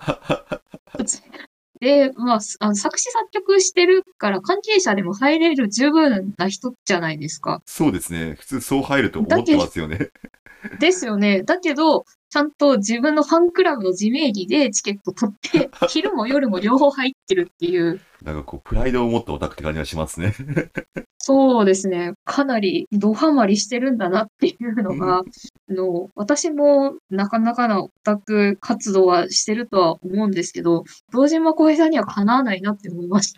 で、まあ、作詞作曲してるから関係者でも入れる十分な人じゃないですか。 そうですね。普通そう入ると思ってだけ、 ますよね。 ですよね。だけど、 ちゃんと自分のファンクラブの自名義でチケット取って、昼も夜も両方入ってるっていう、 なんかこう、プライドを持ったオタクって感じがしますね。 そうですね。かなりドハマりしてるんだなっていうのが、私もなかなかなオタク活動はしてるとは思うんですけど、堂島康平さんにはかなわないなって思いました。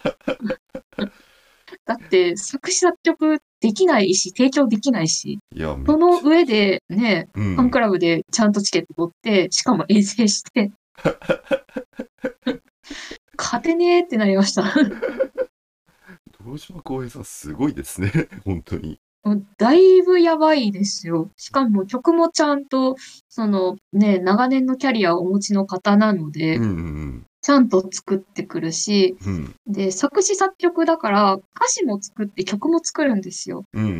だって作詞作曲できないし、提供できないし、 いや、めっそのち上でね、 ゃ、うファンクん。 ラブでちゃんとチケット取って、しかも遠征して、勝てねーってなりました。 堂島康平さん、すごいですね。本当に。 もうだいぶやばいですよ。しかも曲もちゃんと、長年のキャリアをお持ちの方なので、 うんうんちゃんと作ってくるし、 うん。うん。 で、作詞作曲だから歌詞も作って曲も作るんですよ。 うんうん。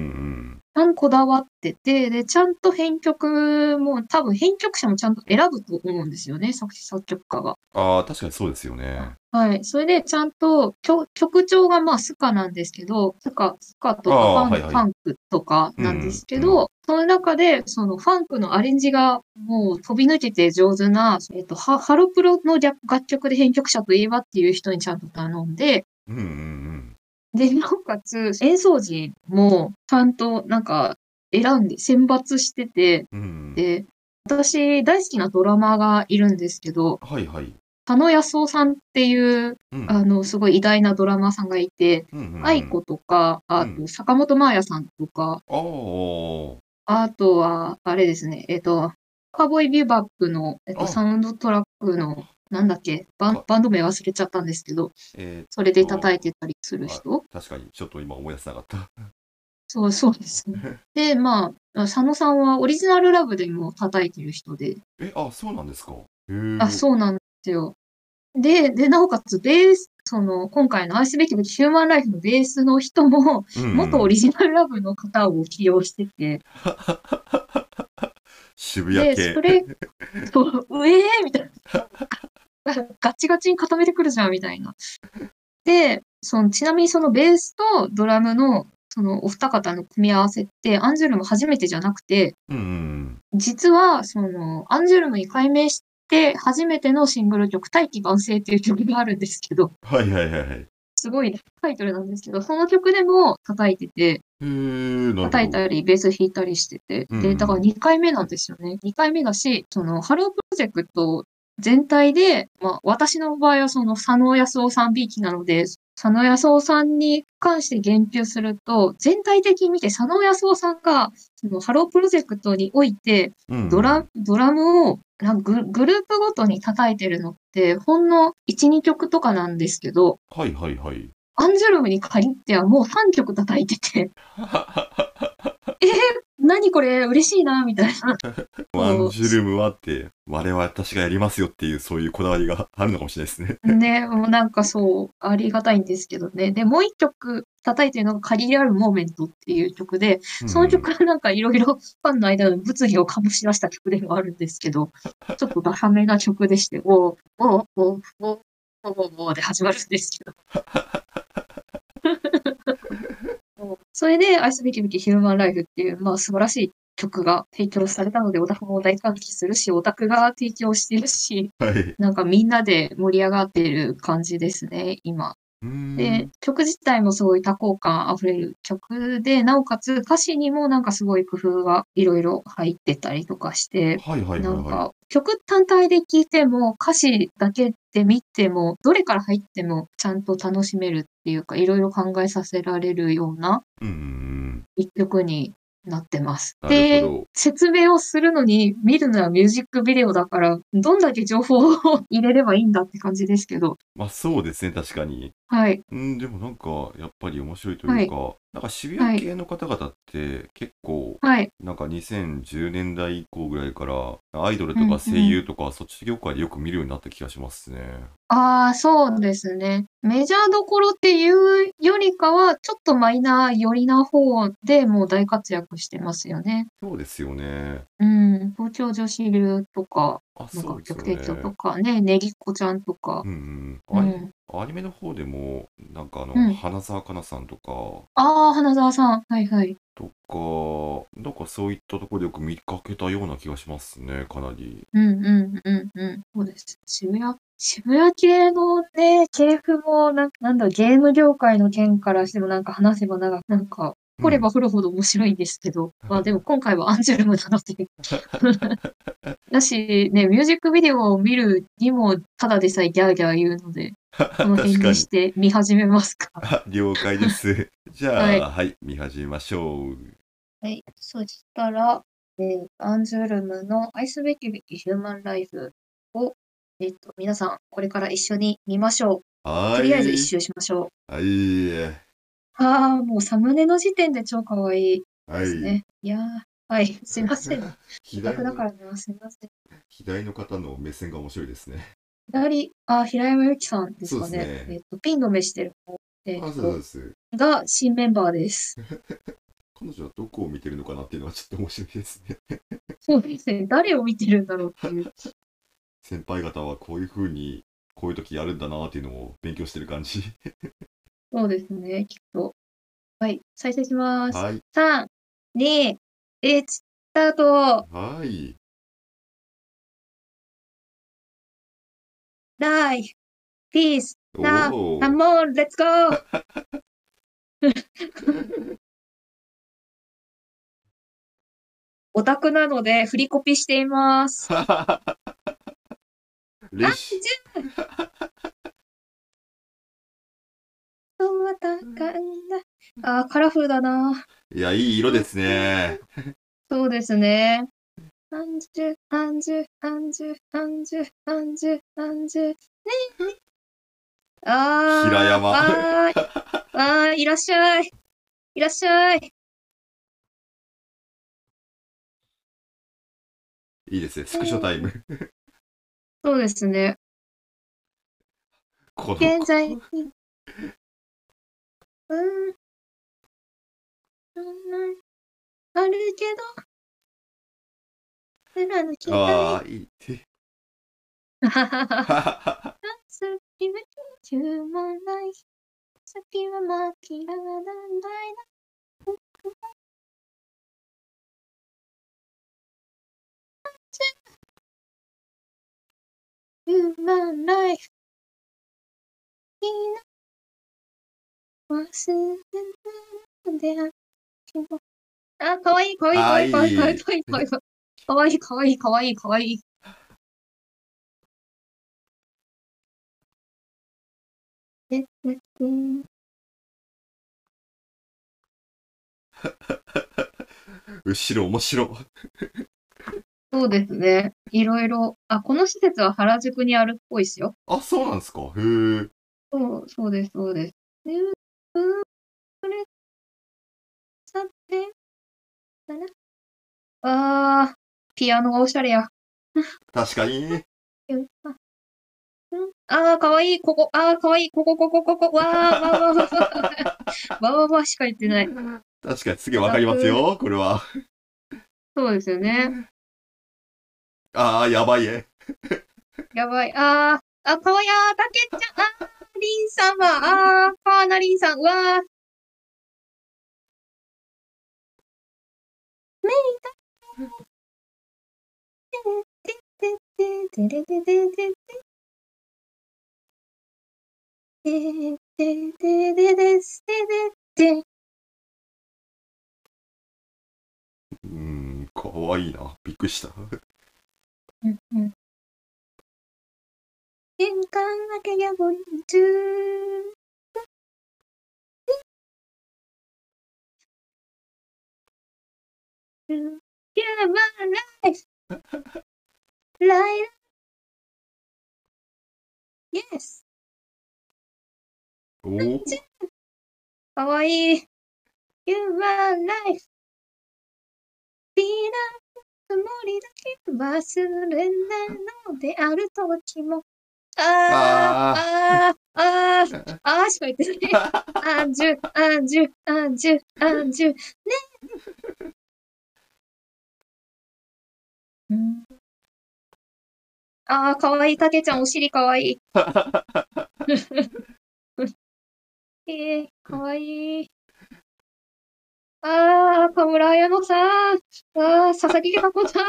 ちゃんとこだわってて、で、ちゃんと編曲も、多分編曲者もちゃんと選ぶと思うんですよね、作詞作曲家が。 ああ、確かにそうですよね。 はい。それでちゃんと、曲調がまあスカなんですけど、スカとかああ、はいはい。 ファンクとかうんなんですけうん。 ど、その中で、そのファンクのアレンジがもう飛び抜けて上手な、ハロプロの楽曲で編曲者といえばっていう人にちゃんと頼んで、 うんうんうん。 で、なおかつ演奏時もちゃんと選んで選抜してて、 うん。 で、私大好きなドラマーがいるんですけど、 はいはい。 佐野康夫さんっていう、 うん。 すごい偉大なドラマーさんがいて、 うんうんうん。 愛子とか、あと、 うん。 坂本真綾さんとか、 ああ、 あとは、あれですね、カーボーイビューバップの、 あ、 サウンドトラックの、なんだっけ、 か、 バンド名忘れちゃったんですけど、 えーっそれで叩いてたりするあ、 人。 確かに、ちょっと今思い出せなかった。 そうですね。で、まあ、佐野さんはオリジナルラブでも叩いてる人で、 あ、そうなんですか。へあ、 え。 そうなんですよ。で、なおかつ、ベース、今回の愛すべきべきヒューマンライフのベースの人も、 うんう元オん。 リジナルラブの方を起用してて、 渋谷で、 系。 みたいな、ガチガチに固めてくるじゃん、みたいな。で、ちなみにそのベースとドラムの、そのお二方の組み合わせって、アンジュルム初めてじゃなくて、 うんうん。 実は、アンジュルムに改名して初めてのシングル曲、大器晩成っていう曲があるんですけど、 はいはいはいはい。 すごいタイトルなんですけど、その曲でも叩いてて、 へえ、なるほど。 叩いたり、ベース弾いたりしてて、 うんうで、だからん。 2回目なんですよね。2回目だし、ハロープロジェクト全体で、まあ、私の場合は佐野康夫さん B 期なので、佐野康夫さんに関して言及すると、全体的に見て佐野康夫さんが、ハロープロジェクトにおいて、 うんうん。 ドラムをグループごとに叩いてるのって、ほんの1、2曲とかなんですけど、 はいはいはい。 アンジュルムに限ってはもう3曲叩いてて、えー、何これ嬉しいな、みたいな。 ワンそジュルムはって、我々私がやりますよっていう、そういうこだわりがあるのかもしれないですね。 う。ね、もうそう、ありがたいんですけどね。で、もう一曲叩いてるのがカリあるモーメントっていう曲で、その曲うん。 はいろいろファンの間の物議を醸し出した曲でもあるんですけど、ちょっとダサめな曲でして、おーで始まるんですけど。それで、愛すべきべきヒューマンライフっていう、まあ素晴らしい曲が提供されたので、オタクも大歓喜するし、オタクが提供してるし、 はい。 みんなで盛り上がっている感じですね、今。 うーで、 ん。 曲自体もすごい多幸感あふれる曲で、なおかつ歌詞にもすごい工夫がいろいろ入ってたりとかして、 はいはいはいはい。 曲単体で聴いても歌詞だけで見ても、どれから入ってもちゃんと楽しめるっていうか、いろいろ考えさせられるようなうんうんうん。 一曲になってます。 なるほで、 ど。 説明をするのに見るのはミュージックビデオだから、どんだけ情報を入れればいいんだって感じですけど、 まあそうですね、確かに。 はい、 でもなんか、やっぱり面白いというはい、 か、なんか渋谷はい、 系の方々って結構、 はい。 なんか2010年代以降ぐらいからアイドルうとかんうん。 声優とかそっち業界でよく見るようになった気がしますね。 ああ、そうですね。メジャーどころっていうよりかは、ちょっとマイナー寄りな方でもう大活躍してますよね。 そうですよね。 うん。東京女子流とかあ、 のそうですよ楽曲提供とね。 かね、ねぎっこちゃんとか。 うんうん。 うん。 アニメの方でも、なんかうん。 花澤香菜さんとか、 ああ、花澤さん。はいはい。 なんかそういったところでよく見かけたような気がしますね、かなり。 うんうんうんうん。そうです。渋谷系のね、系譜もなんだ、ゲーム業界の件からしてもなんか話せば長く、なんか、掘ればうん。 掘るほど面白いんですけど、まあでも今回はアンジュルムなのでだし、ね、ミュージックビデオを見るにも、ただでさえギャーギャー言うので、この辺確かに。 にして見始めますか。 あ、了解です。じはい。 ゃあ、はい、見始めましょう。 はい。そしたら、アンジュルムの愛すべきべきヒューマンライフを、皆さん、これから一緒に見ましょう。 はとりあえず一い。 周しましょう。 はい。 ああ、もうサムネの時点で超可愛いはい。 ですね。いやー、はい。すいません。オタクだ左の、 からな、すいません。 左の方の目線が面白いですね。 平山由紀さんですそうでかね。 すね。 ピンの目してる子、 あ、そうです。 が新メンバーです。 彼女はどこを見てるのかなっていうのはちょっと面白いですね。 そうですね。誰を見てるんだろうっていう。 先輩方はこういう風に、こういう時やるんだなっていうのを勉強してる感じ。 そうですね、きっと。はい、再生します。 はい。 3、2、1、スタート。 はい。 ライフ、ピース、 おナウ、カお。 モン、レッツゴー。オタクなので振りコピしています。あ、 レシ。 そうは高いんだ。あー、カラフルだな。 いや、いい色ですね。 そうですね。30、30、30、30、30、30。 平山。 いらっしゃい。いらっしゃい。 いいですね。スクショタイム。 そうですね。 この現在子。 に、うん、そんな、あるけど、貫きたい。 ああ、いいって。 はははは。先は注文ない。先はまきらなんだいな。ヒューマンライフ。いいな。忘れるであっても。あ、かわいい、かわいい、かああ、 わいい、かわいい、かわいい、 いい。 かわいい、かわいい。かわいい、かわいい、かわいい、かわいい。で、で、 後ろ面白。 そうですね。いろいろ。あ、この施設は原宿にあるっぽいですよ。 あ、そうなんですか。へえ。 そうです、そうです。で、れさて、だな。ピアノがおしゃれや。 確かに。 かわいい、ここ、かわいい、ここ、ここ、ここ、わー、わー、わー、わー、わー、わー、わー、わーしか言ってない。 確かに次オわかりますタク。 よ、これは。 そうですよね。 ああ、やばいえ。 やばい。かわいい、たけちゃん、リンさんは、かなりんさん、うわー、めいててててててててててててですててて。 かわいいな。びっくりした。 うんうん。玄関開けやぼんちゅー。Human life, life, yes. おお。 かわいい。Human life, ピーナッツ森だけ忘れないのである時も。 あしか言ってない。アンジュ、アンジュ、アンジュ、アンジュ。ね。うん、かわいい。たけちゃん、お尻かわいい。 あ。 かわいい。河村彩乃さん。佐々木佳子さん。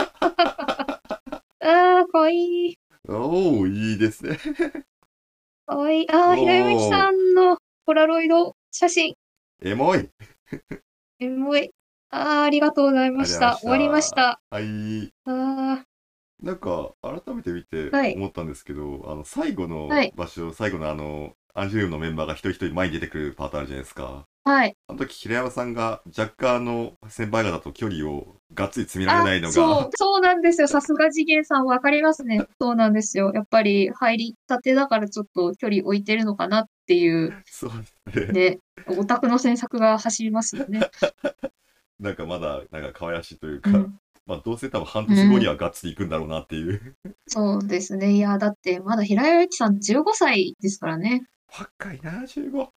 かわいい。 おー、いいですね。 かわいい。 お平井美樹さー、 んのポラロイド写真。 エモい。 エモい。ありがとうございました。終わりました。 た。 はい。 あなんか、改めて見てはい。 思ったんですけど、最後のはい。 場所、最後のアンジュルムのメンバーが一人一人前に出てくるパートあるじゃないですか。 はい。 あの時、平山さんが若干先輩方と距離をがっつり詰められないのが、 そうなんですよ。さすが次元さんわかりますね。そうなんですよ。やっぱり入りたてだからちょっと距離置いてるのかなっていうそうですね。 ね、オタクの詮索が走りますよね。 なんかまだ、なんか可愛らしいというか、 うん。 まあどうせ多分半う年後にん。 はがっつり行くんだろうなっていう。 そうですね。いや、だってまだ平井由紀さん15歳ですからね。 若いな、15。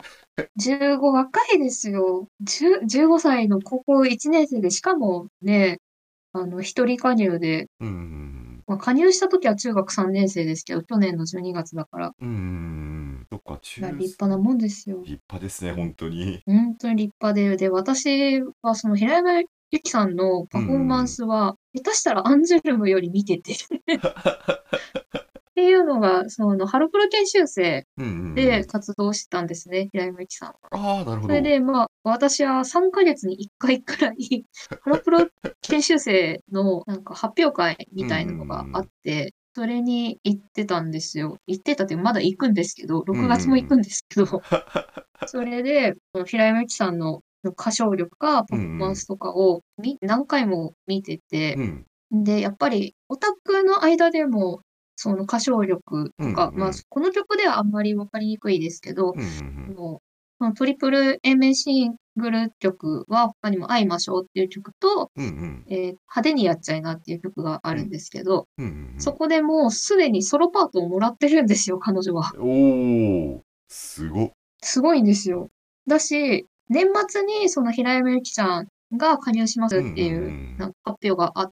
15若いですよ。15歳の高校1年生で、しかもね、一人加入で、 うーん。 まあ、加入した時は中学3年生ですけど、去年の12月だから、 うーん。そっか、 いや、立派なもんですよ。 立派ですね、 うん。 本当に。 本当に立派で、私はその平山由紀さんのうーパフォーマンん。 スは、下手したらアンジュルムより見ててっていうのが、その、ハロプロ研修生うんうんうでん。 活動してたんですね、平山由紀さんは。 ああ、なるほど。 それで、まあ、私は3ヶ月に1回くらい、ハロプロ研修生のなんか発表会みうんうんうたいなのがあっん。 て、それに行ってたんですよ。行ってたって、まだ行くんですけど、6 うんうん月も行うん。 くんですけど、それで、平山由紀さんの歌唱力かうんパフォーマンスとかを何回も見てて、 うん。 で、やっぱりオタクの間でも、その歌唱力うんうんうとか、まあ、 ん。 この曲ではあんまりわかりにくいですけど、 うんうんうん。 もうそのトリプル A 面シングル曲は他にも会いましょうっていう曲と、 うんうん。 派手にやっちゃいなっていう曲があるんですけど、 うんうんそこでもうすでにソロパートをもらってるんですよ、彼女は。 うん。おー、すごっ。 すごいんですよ。だし、年末にその平山由紀さんが加入しますうんうんうっていうん。 なんか発表があって、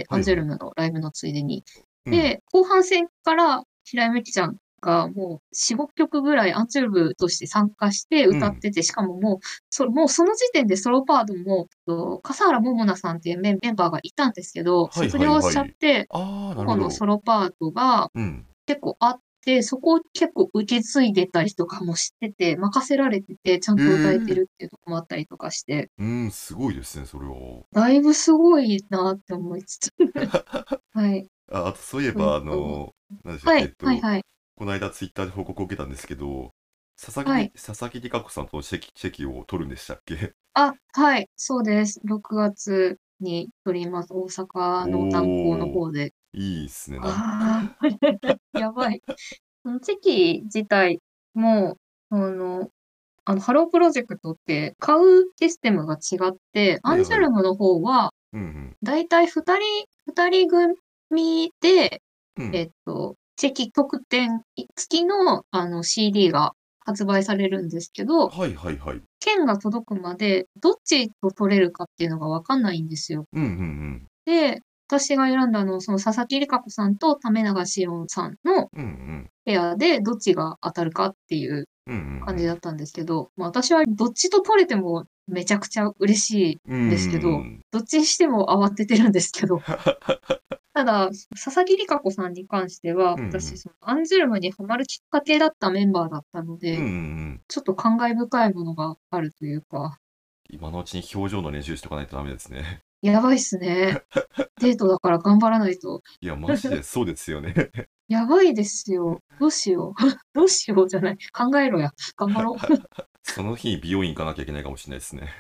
アンジュルはいはい。 ムのライブのついでに。 うん。 で、後半戦から平山由紀ちゃんがもう4、5曲ぐらいアンジュルムとして参加してうん。 歌ってて、しかももうその時点でソロパートも、笠原桃奈さんっていうメンバーがいたんですけど、 はい卒業しちゃっはいはい。 て、 ああ、なるほど。 このソロパートがうん。 結構あって、そこを結構受け継いでたりとかもしてて、任せられてて、ちゃんへと歌えてえ。 るっていうとこもあったりとかして、 うん、すごいですね、それは。 だいぶすごいなって思いつつ。はい。 あとそういえというば、 ことも。 何でしたっけ、 はい、はい、はい。 この間ツイッターで報告を受けたんですけど、 はい。 佐々木里香子さんと席を取るんでしたっけ？ はい、そうです。6月に撮ります。大阪の炭鉱のおー、 方で。 いいっすね。 ああ、やばい。そのチェキ自体も、ハロープロジェクトって買うシステムが違って、アンジュはいはい。 ルムの方は、 うんうん。 だいたい二人組で、 うん。 チェキ特典付きの、CD が発売されるんですけど、 はいはいはい。 券が届くまで、どっちと取れるかっていうのがわかんないんですよ。 うんうんで、私が選んだのは、その佐々木里香子さんと為永志音さんのうん。うんうん。 ペアで、どっちが当たるかっていううんうん感じだったんですけど、まあ私はどっちと取れてもめちゃくちゃ嬉しうん。ういんですけど、 ん。 どっちにしても慌ててるんですけど、ただ、佐々木里香子さんに関しては、私、 うんうん。 そのアンジュルムにハマるきっかけだったメンバーだったのうんうんうで、 ん。 ちょっと感慨深いものがあるというか、 今のうちに表情の練習しとかないとダメですね。 やばいっすね。デートだから頑張らないと。 いや、マジでそうですよね。 やばいですよ。どうしよう。どうしようじゃない。考えろや。頑張ろう。 その日に美容院行かなきゃいけないかもしれないですね。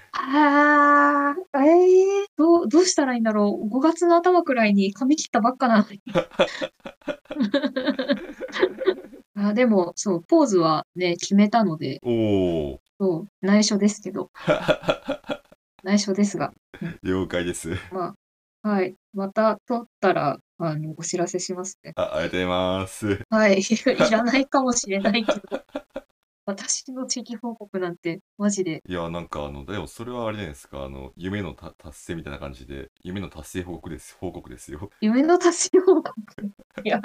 どうしたらいいんだろう。5月の頭くらいに髪切ったばっかなのに。でも、そう、ポーズはね、決めたので、 おお。 そう、内緒ですけど、内緒ですが、 了解です。 まはい。また撮ったら、お知らせしますね。 ありがとうございます。 はい。いらないかもしれないけど、私の地域報告なんて、マジで。 いや、なんかでもそれはあれじゃないですか。夢の達成みたいな感じで、夢の達成報告ですよ。 夢の達成報告。いや、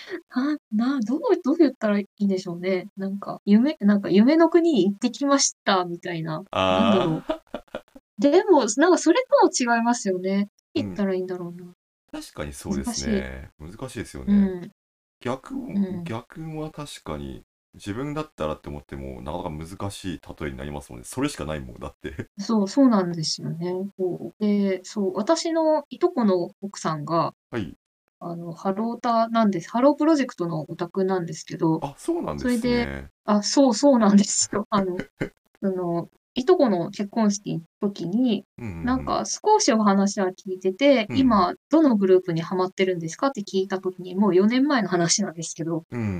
どう言ったらいいんでしょうね。なんか夢の国に行ってきましたみたいな。なんだろああ、 う。でも、なんかそれとも違いますよね。 うん。 言ったらいいんだろうな。 確かにそうです難しい。 ね。難しいですよね。 うん、 逆うん。 逆は確かに自分だったらって思ってもなかなか難しい例えになりますもんね。それしかないもんだって。 そうなんですよね。私のいとこの奥さんが、 はい。 ハロータなんです。ハロープロジェクトのオタクなんですけど、 あ、そうなんでそれで、 すね。 そうなんですよ。いとこの結婚式の時に、 うんうんなんか少しお話は聞いてて、 うん。うん。 今、どのグループにハマってるんですかって聞いた時に、もう4年前の話なんですけど、 うんうんうん。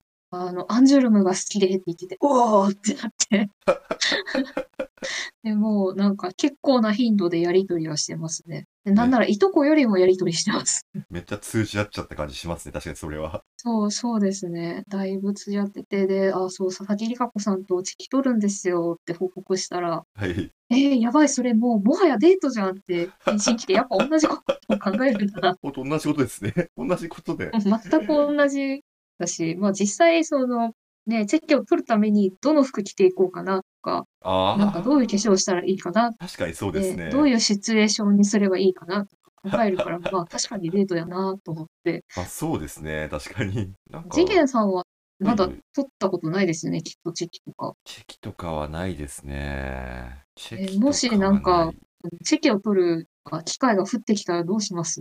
アンジュルムが好きでって言ってて、おーってなって、で、もうなんか結構な頻度でやりとりはしてますね。で、なんめ、 ならいとこよりもやりとりしてます。 めっちゃ通じ合っちゃった感じしますね。確かにそれは。 そうですね。だいぶ通じ合ってて、で、佐々木里香子さんとチキ取るんですよって報告したら、 はい。 やばい、それもうもはやデートじゃんって返信来て、やっぱ同じことを考えるんだな。 ほんと同じことですね。同じことで。 全く同じだし、まあ実際ね、チェキを取るためにどの服着ていこうかなとか、なんかどういう化粧をあしたらいいかな、 あ、確かにそうですで、どうね。 いうシチュエーションにすればいいかなとか考えるから、まあ確かにデートやなと思って。 まあそうですね。確かに。なんか、 次元さんはまだはいはい。 取ったことないですよね、きっとチェキとか。 チェキとかはないですね。チェキもしとかなんか、 はない。 チェキを取る機会が降ってきたらどうします？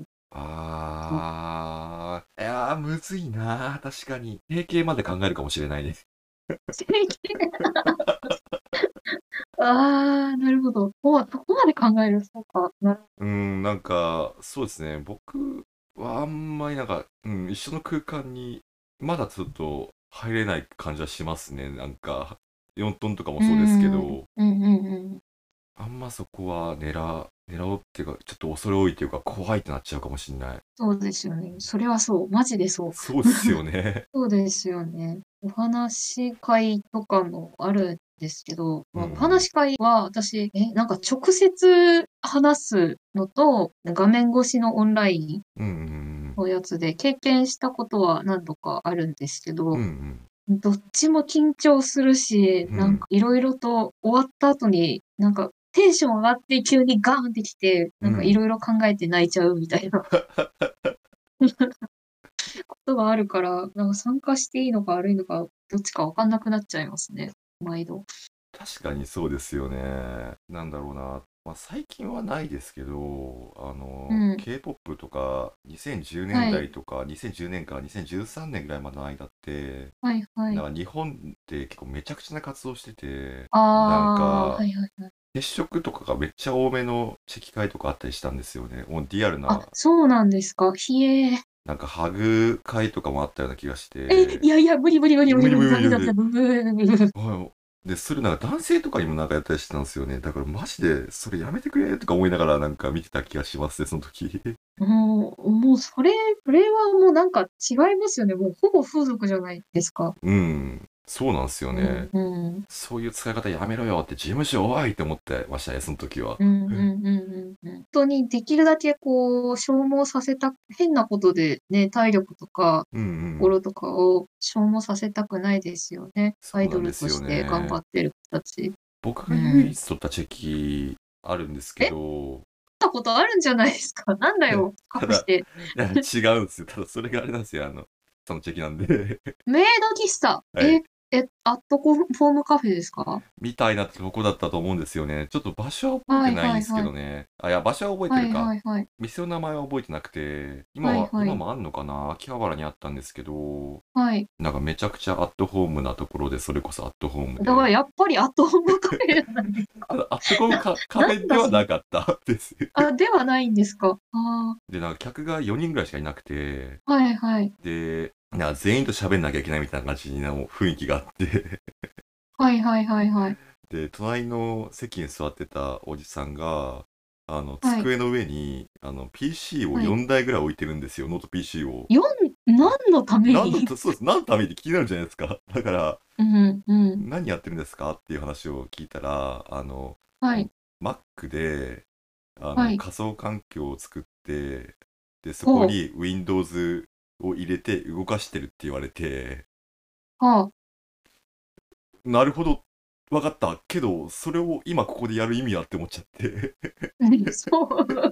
ああ、いやー、むずいなー。確かに。定型まで考えるかもしれないです。 チェキなるほど。そこまで考える。そうか。 なんか、そうですね。僕はあんまりなんか、一緒の空間にまだちょっと入れない感じはしますね。なんか、4トンとかもうーそうですけん。 ど、 うん。 あんまそこは狙おうっていうか、ちょっと恐れ多いっていうか、怖いってなっちゃうかもしんない。 そうですよね。それはそう。マジでそう。 そうっすよね。 そうですよね。お話し会とかもあるんですけど、 うんうまあお話ん。 し会は私、なんか直接話すのと、画面越しのオンラインうんうんのやつで経験したことは何度かあるんですけうん。うど、 んどっちも緊張するし、 うん。うん。 なんかいろいろと終わった後に、なんかテンション上がって急にガーンってきて、なんかいうん。 ろいろ考えて泣いちゃうみたいなことがあるから、なんか参加していいのか悪いのか、どっちかわかんなくなっちゃいますね。毎度。 確かにそうですよね。なんだろうな。まあ、最近はないですけど、 うん。 K-POP とか2010年はい。 代とか2010年から2013年ぐらいまでの間って、 はい。 なんか日本って結構めちゃくちゃな活動してて、なんかはい。 接触とかがめっちゃ多めのチェキ会とかあったりしたんですよね。もうリアルあ、 な、 そうなんですか。ひえー。 なんかハグ会とかもあったような気がして、 いやいや、 無理無理無理ダメだった。 無理。 ブブーブブーはい。で、それなんか男性とかにもなんかやったりしてたんですよね。だからマジでそれやめてくれとか思いながらなんか見てた気がしますね、その時。 もうそれはもうなんか違いますよね。もうほぼ風俗じゃないですか。 うん、そうなんですよね。 うん。 そういう使い方やめろよって事務所おいって思ってましたね、その時は。 本当にできるだけこう、消耗させた、変なことでね、体力とかうんうん。 心とかを消耗させたくないですよね。アそうイドなんですよルとして頑張ね。 ってる子たち。 僕が唯うん。 一取ったチェキあるんですけえ、 ど、 たことあるんじゃないですか。なんだよ、 ただ、 隠して。 いや違うんですよ。ただそれがあれなんですよ。そのチェキなんで。 メイド喫茶。 はい。 アットフォームカフェですか？ みたいなとこだったと思うんですよね。ちょっと場所は覚えてないんですけどね。あ、いや、場所は覚えてるか。 はい。 店の名前は覚えてなくて、今はいはい。 もあんのかな、秋葉原にあったんですけど、 はい。 なんかめちゃくちゃアットホームなところで、それこそアットホームだからで。 やっぱりアットホームカフェじゃないですか。 ただ、アットホームカフェではなんだその、 なかったです。 ではないんですか。 で、なんか客が4人ぐらいしかいなくて、 はい。 で、なんか全員と喋んなきゃいけないみたいな感じの雰囲気があってはい。 で、隣の席に座ってたおじさんが、 はい。 机の上に、PC をはい。 4台ぐらい置いてるんですよ、ノート PC を。 何のために？ そうです、何のために気になるじゃないですか。だから、 うん。 何やってるんですかっていう話を聞いたら、 はい。 Mac で、 はい。 仮想環境を作って、で、そこほう。 に Windows を入れて動かしてるって言われて、 はなるほど、わかった。けど、それを今ここでやる意味はって思っちゃって。 あ、そう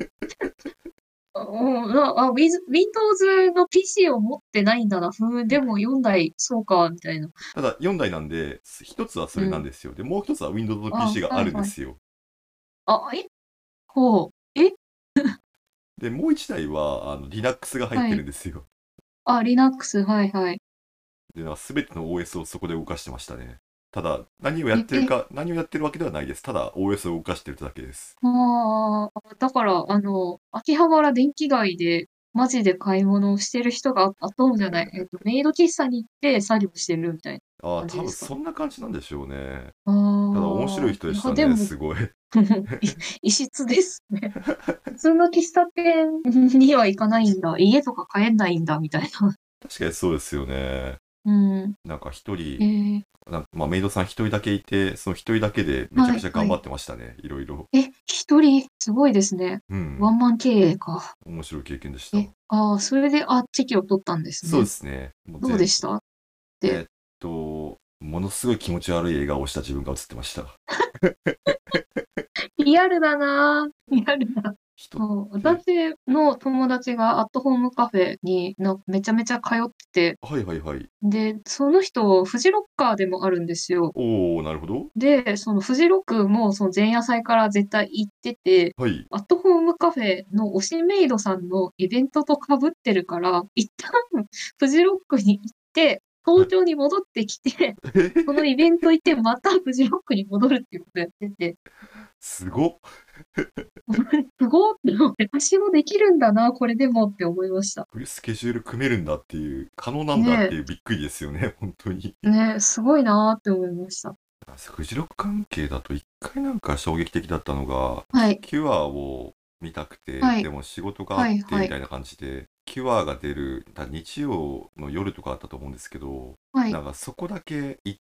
。Windows の PC を持ってないんだな。でも4台、そうか、みたいな。 ただ、4台なんで、一つはそれなんですよ。で、もう一つは Windows のあ、 PC があはいはい。 るんですよ。 あ、ほう。 で、もう一台は、Linux が入っはい。 てるんですよ。 あ、Linux、はいはい。 で、すべての OS をそこで動かしてましたね。ただ、何をえ、 やってるわけではないです。ただ、OS を動かしてるだけです。 だから、秋葉原電気街で、マジで買い物をしてる人がアットホームじゃない、メイド喫茶に行って作業してるみたいなああ、多分感じですかね。 そんな感じなんでしょうね。 あただ、面白い人でいや、 したね、 でも、 すごい。 異質ですね。普通の喫茶店には行かないんだ。家とか帰んないんだ、みたいな。 確かにそうですよね。 うん。 なんか一人、 ー、 まあ、メイドさん一人だけいて、その一人だけでめちゃくちゃ頑張っはいはい。 てましたね、いろいろ。 一人、すごいですね。ワうん、 ンマン経営か。 面白い経験でした。 それで、チェキを取ったんですそうでね。 すね。もうどうでしたで、 えーっものすごい気持ち悪い笑顔をした自分が映ってました。 リアルだなぁ。リアルだ。 人っそう、 て、 私の友達がアットホームカフェにめちゃめちゃ通ってて、 はいはいはい。 で、その人、フジロッカーでもあるんですよ。 おー、なるほど。 で、そのフジロックもその前夜祭から絶対行ってて、 はい。 アットホームカフェの推しメイドさんのイベントと被ってるから、一旦フジロックに行って、東京に戻ってきて、そのイベント行ってまたフジロックに戻るっていうことやってて、 すごっ。 すごって思って、私もできるんだな、これでもって思いました。 こういうスケジュール組めるんだっていう、可能なんだってねいうびっくりですよね、本当に。 え、ねえ、すごいなーって思いました。 フジロック関係だと一回なんか衝撃的だったのが、 はい、 キュアを見たくて、 はい、 でも仕事があっはい、はい、 てみたいな感じで、キュアが出る、日曜の夜とかあったと思うんですけど、 はい、 なんかそこだけ行って、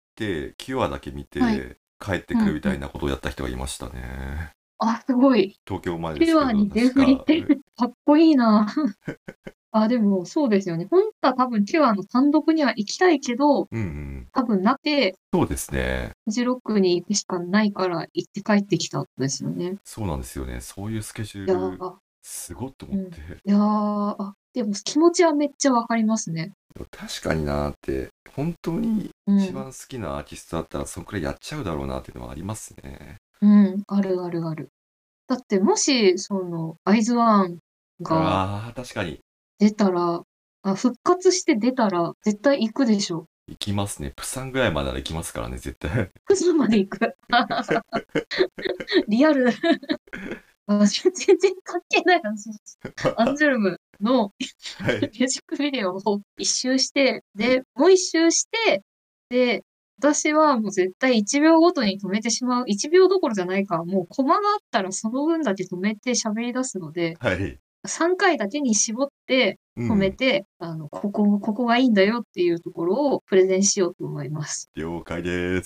キュアだけ見はい、 て、帰ってうん、 くるみたいうん。 なことをやった人がいましたね。 すごい。 東京前ですけど、 キュアに出確か。 振りってかっこいいな。でもそうですよね。本当は多分キュアの単独には行きたいけど、 うんうん。 多分なくて、 そうですね。 フジロックに行くしかないから行って帰ってきたんですよね。 そうなんですよね。そういうスケジュいやール、 ー、 すごっとうん。い思って。 やー、でも気持ちはめっちゃわかりますね。 でも確かになーって、本当に一うん。 番好きなアーティストだったら、そんくらいやっちゃうだろうなっていうのはありますね。 うん。あるあるある。だってもし、アイズワンがああ、確かに。 出たら、復活して出たら絶対行くでしょ。 行きますね。プサンぐらいまでなら行きますからね、絶対。 プサンまで行く。リアル。全然関係ない話です。アンジュルムのはい。 ミュージックビデオを一周して、で、もう一周して、で、私はもう絶対1秒ごとに止めてしまう。1秒どころじゃないか。もうコマがあったらその分だけ止めて喋り出すので、 はい。 3回だけに絞って止めうん。 て、ここがいいんだよっていうところをプレゼンしようと思います。 了解です。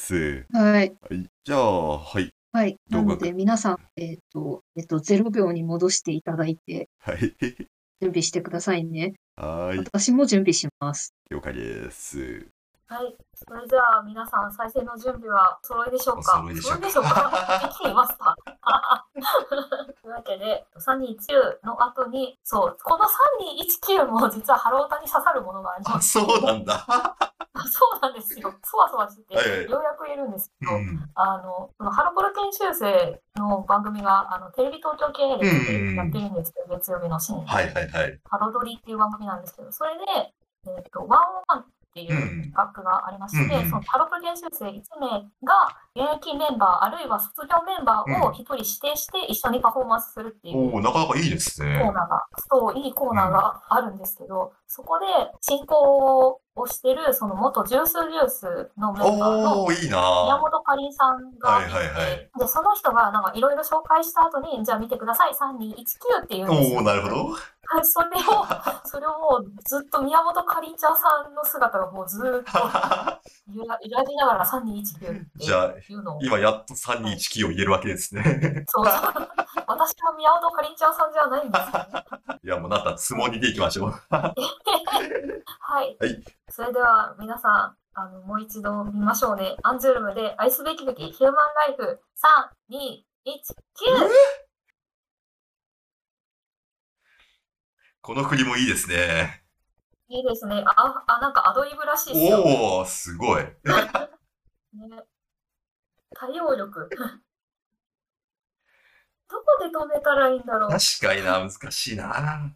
はい。 はい。じゃあ、はい。 はい。な動画か、 ので皆さん、0秒に戻していただいてはい。 準備してくださいね。 はーい。 私も準備します。 了解です。 はい。それじゃあ、皆さん、再生の準備はお揃いでしょうおか？ 揃いでしょうか。 お揃いでしょうか？できていますか？というわけで、321の後に、そう、この3219も実はハロータに刺さるものがありあ、 ます。 そうなんだ。 そうなんですよ。そわそわしてはいはい。 て、ようやく言えるんですけど、 うん。 そのハロプロ研修生の番組が、テレビ東京系列でやってうん。 るんですけど、月曜日の深夜はいに、 はいはい。 ハロドリっていう番組なんですけど、それで、ワンオンワンっていううん。 企画がありまうして、そのん。 ハロプロ研修生1名が現役メンバー、あるいは卒業メンバーを1人指定して一緒にパフォーマンスするっていうおお、なかなかいいですね。 コーナーが、そう、いいコーナーがあるんですけど、そこで進行をしてる、その元ジュースジュースのメンバーのおお、いいな宮ぁ。 本かりんさんはいがいはいはい。 て、で、その人がなんかいろいろ紹介した後に、じゃあ見てください、3219って言うんですおお、 よ。 なるほど。 はい、それをもうずっと宮本かりんちゃんさんの姿がもうずっと揺らぎながら3219ってじゃあ、 いうのを、 今やっとはい、 321を言えるわけですね。 そうそう、私は宮本かりんちゃんさんじゃないんですよね。 いや、もうなんか、相撲にでいきましょう。 はい。 はい。 それでは皆さん、もう一度見ましょうね。アンジュルムで愛すべきべきヒューマンライフ。3、2、1、9! この振りもいいですね。 いいですね。なんかアドリブらしいですよ。 おー、すごい。 ね、対応力。どこで止めたらいいんだろう。 確かにな、難しいな。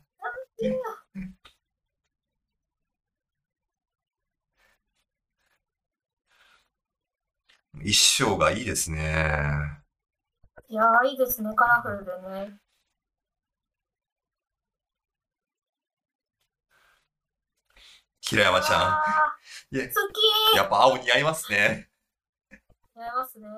一章がいいですね。 いやー、いいですね。カラフルでね。 平山ちゃん。 あいえー、好きやっぱ青似合いますね。 ー。やりますね。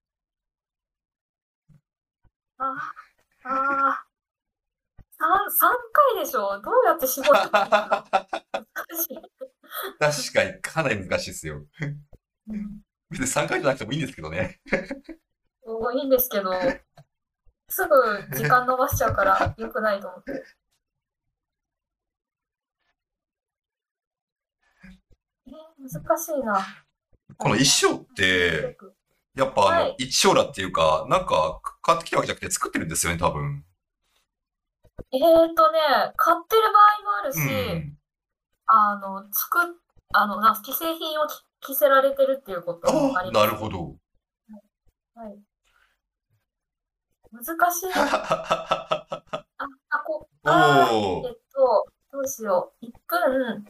あ3回でしょ。どうやって絞っていくの難しい。 確かにかなり難しいですよ。 うん別に3回じゃなくてもいいんですけどね。 いいんですけど、すぐ時間伸ばしちゃうから良くないと思って。難しいな。 この一章って、やっぱはい一章羅っていうか、なんか買ってきたわけじゃなくて作ってるんですよね、多分。 買ってる場合もあるし、 うん。 なんか既製品を着せられてるっていうこともああります。 なるほど。 はい。難しい。 おー。 どうしよう。1分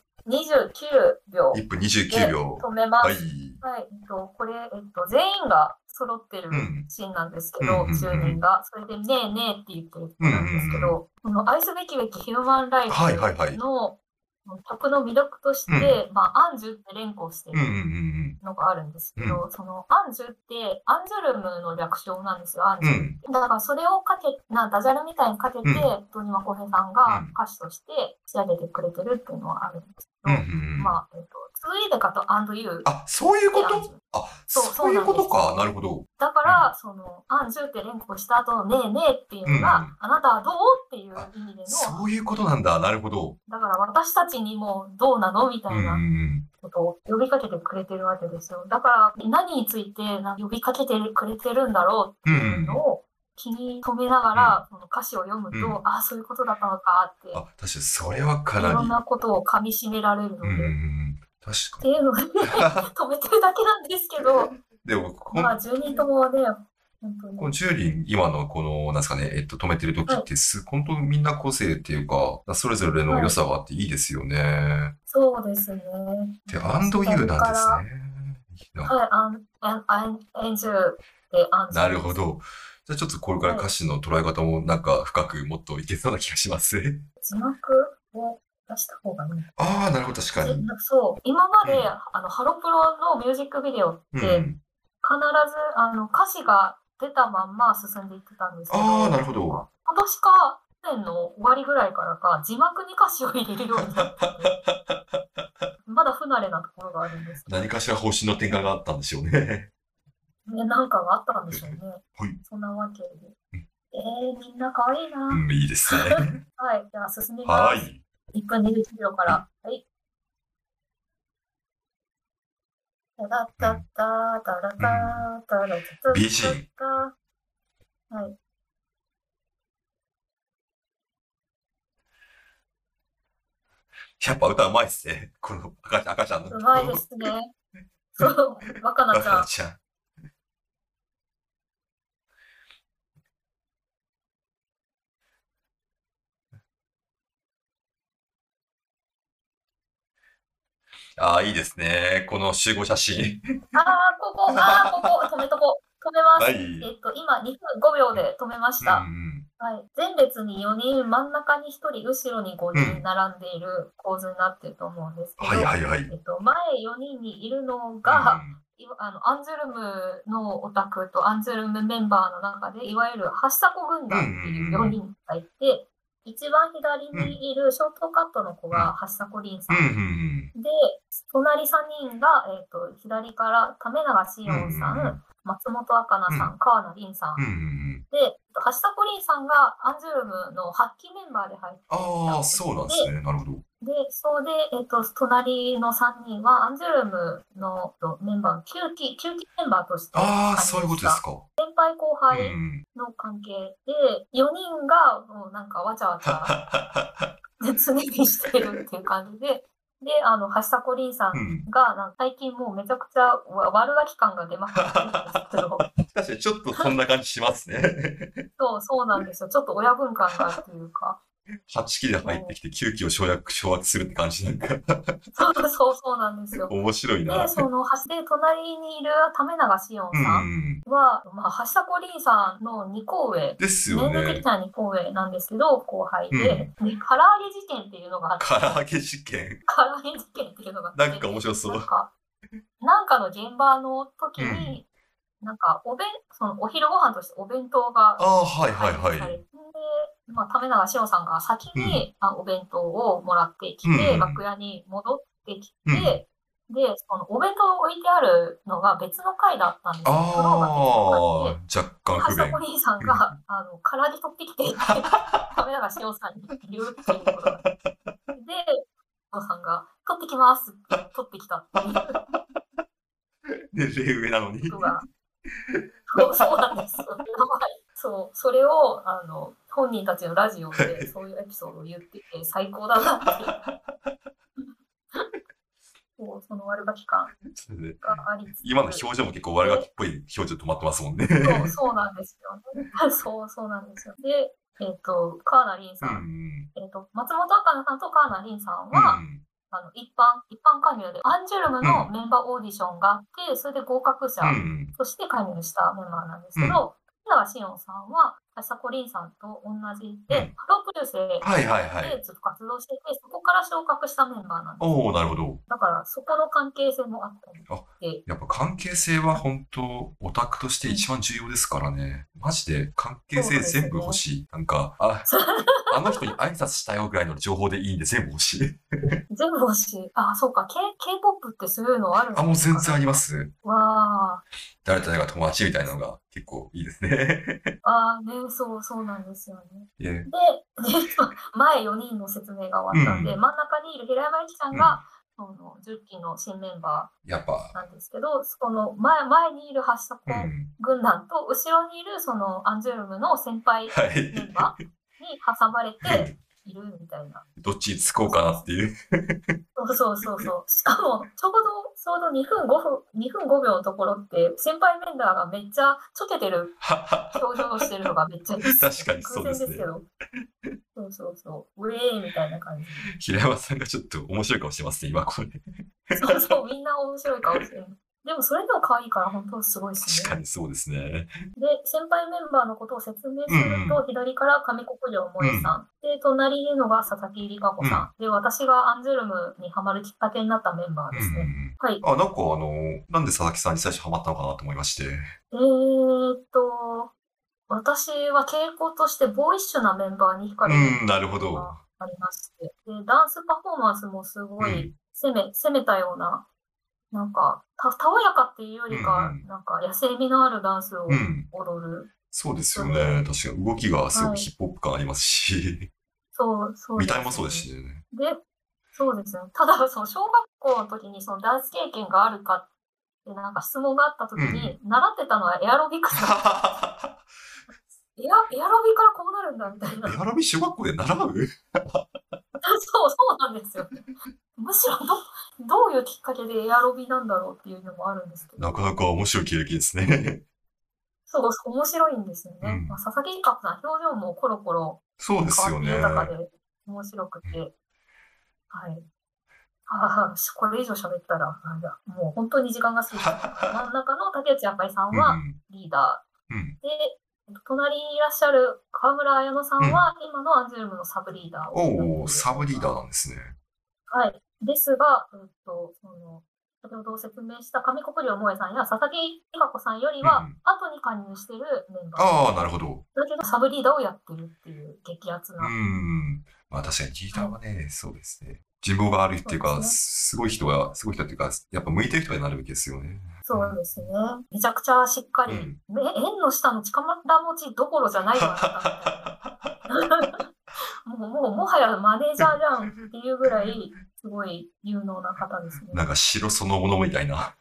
29秒 1分29 で秒。 止めます。 はい。 はい。これ、全員が揃ってるうんシーンなんですけど、 うんうんうん 10人が。それで、ねえねえって言ってる人なんですけど、この愛すべきべきヒューマンライはいはいはいフの曲の魅力として、アンジュって連呼してるうんうんうんのがあるんですけど、そのアンジュってアンジュルムの略称なんですよ、アンジュルって。だからそれをダジャレみたいにかけて、堂島康平さんが歌手として仕上げてくれてるっていうのはあるんですけど、2でかと &you。 あ、そういうことあ、そういうことか。なるほど。 だから、その、アンジュって連呼した後のねえねえっていうのが、あなたはどうっていう意味での、 そういうことなんだ。なるほど。 だから私たちにもどうなのみたいなことを呼びかけてくれてるわけですよ。だから、何について呼びかけてくれてるんだろうっていうのを気に留めながら、その歌詞を読むと、あ、そういうことだったのかって。 あ、確かにそれはかなり。 いろんなことを噛み締められるので。 確かっていうので、止めてるだけなんですけど、 でも、 まあ、10人ともね、本当に。 この10人、今のこの、なんですかね、止めてる時って本当みんな個性っていうか、それぞれの良さがあっていいですよね。 そうですね。 で、アンドユーなんですね。 はい、エンジュルでアンジュル。 なるほど。じゃあちょっとこれから歌詞の捉え方もなんか深くもっといけそうな気がします。 字幕を出した方がいい。 ああ、なるほど、確かに。 そう、今まで、ハロプロのミュージックビデオって、必ず、歌詞が出たまんま進んでいってたんですけど、 ああ、なるほど。 今年か、去年の終わりぐらいからか、字幕に歌詞を入れるようになってまだ不慣れなところがあるんですけど。 何かしら方針の転換があったんでしょうね。 なんかがあったんでしょうね。 はい。 そんなわけで。みんな可愛いな。 いいですね。 はい、じゃあ進みます。はい。1分21秒から。はい。 BG。 はい。 やっぱ歌うまいっすね。この赤ちゃんの。 うまいですね。そう、若菜ちゃん。 ああ、いいですね。この集合写真。 ここ、止めとこう。止めます。 はい。 今、2分5秒で止めました。はい。前列に4人、真ん中に1人、後ろに5人並んでいる構図になっていると思うんですけど、前4人にいるのが、アンジュルムのオタクとアンジュルムメンバーの中で、いわゆるハッサコ軍団っていう4人がいて、一番左にいるショートカットの子がハッサコリンさん。で、隣3人が、左から為永志音さん、松本若菜さん、川名凛さん。で、ハッサコリンさんがアンジュルムの発揮メンバーで入っていた。 ああ、そうなんですね。なるほど。 で、そうで、隣の3人は、アンジュルムのメンバーの9期メンバーとしてああ、 加そういう入したことですか。 先輩後う輩ん。 の関係で、4人がもうなんかわちゃわちゃ常にしてるっていう感じで、で、橋迫凛さんが、なんか最近もうめちゃくちゃ悪ガキ感が出まくってるんですけど、 確かにちょっとそんな感じしますね。 そうなんですよ。ちょっと親分感があるというか。 8期で入ってきて9期を掌握するって感じなんかそうなんですよ。 面白いで、 な。 隣にいる為永志音うさんん。 は、橋迫凛さんの2個上、 ですよ年齢的ね。 には2個上なんですけど、後輩で、で、唐揚げ事件っていうのがあって、 唐揚げ事件。 唐揚げ事件っていうのがあって、 なんか面白そう。 なんかの現場の時に、なんかそのお昼ご飯としてお弁当がはいはいはい。 配布されて、為永志音さんが先に、お弁当をもらってきて、楽屋に戻ってきて、で、そのお弁当を置いてあるのが別の回だったんですよ。フローが別の回で、 若干不便。 橋迫さんが、唐揚げ取ってきて、為永志音さんに言うっていうことが。で、おさんが、取ってきますって取ってきたっていう。 年齢上なのに。 そうなんですよ。それを、本人たちのラジオでそういうエピソードを言ってて、最高だなって。その悪ガキ感がありつつ。 今の表情も結構悪ガキっぽい表情止まってますもんね。 そうなんですよね。そうなんですよ。で、川名凛さん。松本茜さんと川名凛さんは、一般加入で、アンジュルムのメンバーオーディションがあって、それで合格者として加入したメンバーなんですけど、田川志音さんは、橋迫凛さんと同じで、ハロープリュースでずっと活動してて、そこから昇格したメンバーなんです。 なるほど。 だから、そこの関係性もあったりで。やっぱ関係性は本当、オタクとして一番重要ですからね。マジで関係性全部欲しい。なんか、あの人に挨拶したよぐらいの情報でいいんで全部欲しい。 全部欲しい。そうか。K-POP ってそういうのあるんですか？ もう全然あります。 わー。 誰と誰が友達みたいなのが結構いいですね。 ね、そうなんですよね。で、前4人の説明が終わったんで、真ん中にいる平山由紀さんが、10期の新メンバーなんですけど、その前にいる橋迫軍団と、後ろにいるそのアンジュルムの先輩メンバーに挟まれているみたいな。 どっちにつこうかなっていう。 そう。しかも、ちょうど2分5秒のところって、先輩メンバーがめっちゃちょけてる表情をしてるのがめっちゃいいです。 確かにそうですね。 偶然ですけど。ウェーイみたいな感じ。 平山さんがちょっと面白い顔してますね、今これ。 みんな面白い顔してる。でもそれでも可愛いから本当すごいですね。 確かにそうですね。 で、先輩メンバーのことを説明すると、左から上国領萌さん。で、隣にいるのが佐々木里香子さん。で、私がアンジュルムにハマるきっかけになったメンバーですね。はい。 なんかなんで佐々木さんに最初ハマったのかなと思いまして。 私は傾向としてボーイッシュなメンバーに惹かれるなるほど。 がありまして。で、ダンスパフォーマンスもすごい攻めたような、なんか、たわやかっていうよりか、なんか、野生味のあるダンスを踊る。 そうですよね。確かに動きがすごくヒップホップ感ありますし。 そう見た目もそうですしね。 で、そうですね。ただ、小学校の時にダンス経験があるかってなんか質問があった時に、習ってたのはエアロビクスだった。エアロビからこうなるんだみたいな。 エアロビ小学校で習うそうなんですよ。むしろどういうきっかけでエアロビなんだろうっていうのもあるんですけど。 なかなか面白い経歴ですね。 面白いんですよね。佐々木里香子さん、表情もコロコロそうですよね。 豊かで面白くて。はい。これ以上喋ったら、もう本当に時間が過ぎて、真ん中の竹内あかりさんはリーダー。で、隣にいらっしゃる川村彩乃さんは、今のアンジュルムのサブリーダーを。 サブリーダーなんですね。 はい。ですが、先ほど説明した上国領萌さんや佐々木里香子さんよりは、後に加入しているメンバー。 なるほど。 だけど、サブリーダーをやってるっていう激アツな。 まあ確かにリーダーはね、そうですね。人望があるっていうか、すごい人っていうか、やっぱ向いてる人になるべきですよね。 そうですね。めちゃくちゃしっかり、縁の下の力持ちどころじゃないわな、みたいな。 もはやマネージャーじゃんっていうぐらい、すごい有能な方ですね。 なんか城そのものみたいな。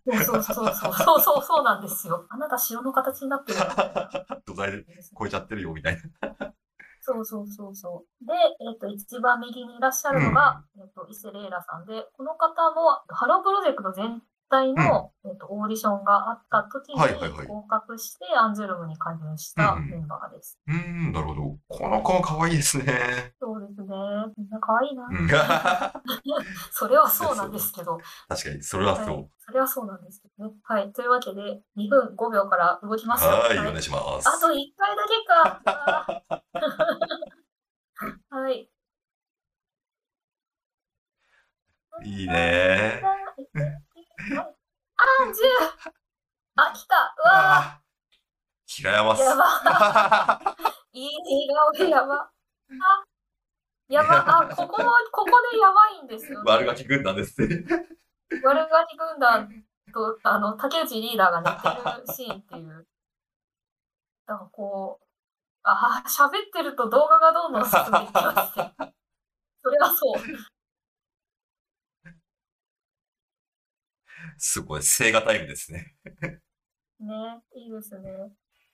そうなんですよ。あなた城の形になってるよみたいな。 土台で超えちゃってるよみたいな。 で、一番右にいらっしゃるのが、伊勢レイラさんで、この方も、ハロープロジェクト全体の、オーディションがあった時にはいはいはい合格して、アンジュルムに加入したメンバーです。 なるほど。この子も可愛いですね。 そうですね。みんな可愛いな。 うんそれはそうなんですけど。 確かに、それははい、 そそれはそうなんですけどね。はい。というわけで、2分5秒から動きう。 ますよ。 はい、お願いします。 あと1回だけか。はい。 いいねアンジュあ、来た。うわあ平山ーやば。いい似顔絵やば。あ、やば。あ、ここでやばいんですよね。 悪ガキ軍団ですね。 悪ガキ軍団と、竹内リーダーが寝てるシーンっていう。なんかこう、喋ってると動画がどんどん進んでいきますね。それはそう。 すごい、聖画タイムですね。 ね、いいですね。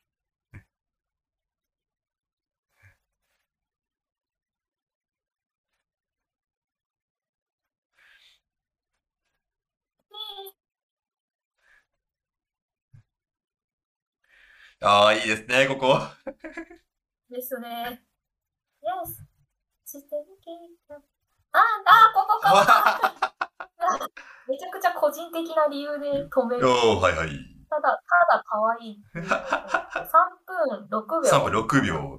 ああ、いいですね、ここ。 ですね。Yes. してるけど。ここか。めちゃくちゃ個人的な理由で止める。 おー、はいはい。 ただ可愛いっていうのと。3分6秒。 3分6秒。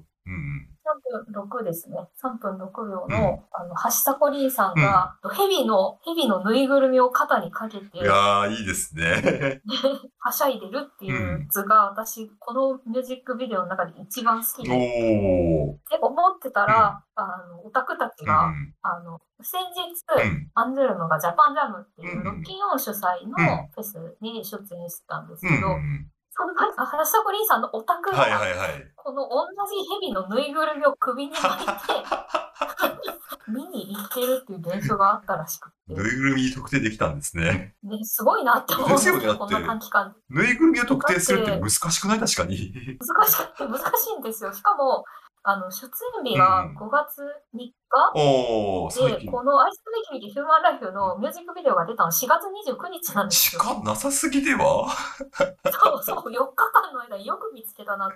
3分6ですね。3分6秒の、橋迫凛さんが、蛇のぬいぐるみを肩にかけて、 いやー、いいですね。 はしゃいでるっていう図が、私、このミュージックビデオの中で一番好きで、 おー。 って思ってたら、オタクたちが、先日、アンジュルムがジャパンジャムっていうロッキンオン主催のフェスに出演してたんですけど、その橋迫凛さんのオタクが、この同じ蛇のぬいぐるみを首に巻いて、見に行ってるっていう現象があったらしくて。 ぬいぐるみに特定できたんですね。 ね、すごいなって思うんですよ、こんな短期間で。 ぬいぐるみを特定するって難しくない？確かに。 難しいんですよ。しかも、出演日が5月3日、で、この愛すべきヒューマンライフのミュージックビデオが出たの4月29日なんですよ。 時間なさすぎではそう、4日間の間によく見つけたなって。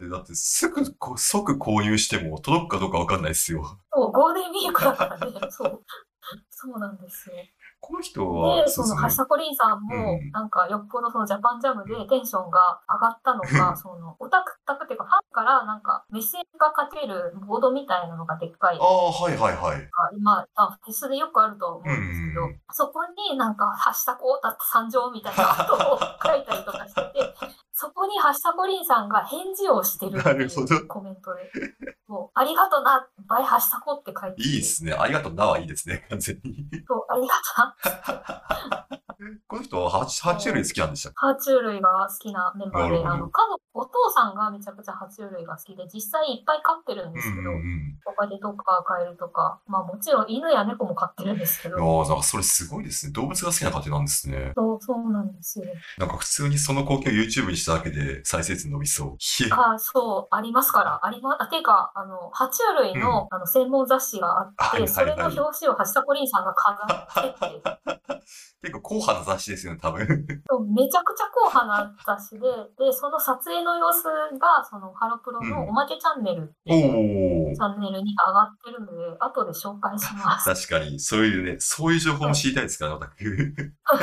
だって即購入しても届くかどうかわかんないですよ。 そう、ゴールデンウィークだからね。そうなんですよ。 この人は、 で、その橋迫凛さんも、なんかよっぽどそのジャパンジャムでテンションが上がったのか、そのオタクっていうかファンからなんかメッセージが書けるボードみたいなのがでっかい。今、フェスでよくあると思うんですけど、そこになんか橋迫だった参上みたいなことを書いたりとかしてて、そこに橋迫凛さんが返事をしてるっていうコメントで。もう、ありがとな、バイ橋迫って書いてて。 いいですね。ありがとなはいいですね、完全に。 そう、ありがとな。 この人は爬虫類好きなんでしたっけ？ 爬虫類が好きなメンバーで、お父さんがめちゃくちゃ爬虫類が好きで、実際いっぱい飼ってるんですけど、トカゲとかカエルとか、まあもちろん犬や猫も飼ってるんですけど。 なんかそれすごいですね。動物が好きな家庭なんですね。 そうなんですよ。 なんか普通にその光景を YouTube にしただけで再生数伸びそう。 そう、ありますから。ていうか、爬虫類の、専門雑誌があって、それの表紙を橋迫凛さんが飾ってて。 結構硬派な雑誌ですよね、多分。 めちゃくちゃ硬派な雑誌で、その撮影の様子が、そのハロプロのおまけチャンネルっていうチャンネルに上がってるので、後で紹介します。 確かに、そういう情報も知りたいですから、オタク。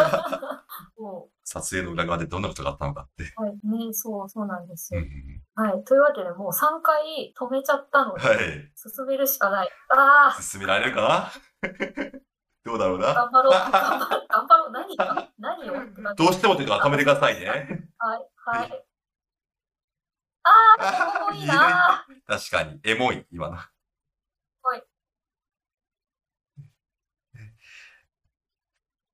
撮影の裏側でどんなことがあったのかって。 はい、ね、そうなんですよ。はい、というわけでもう3回止めちゃったので、進めるしかない。 進められるかなどうだろうな。 頑張ろう。何をどうしてもというか止めてくださいね。 はい。ここいいな。 確かに、エモい、今の。 はい。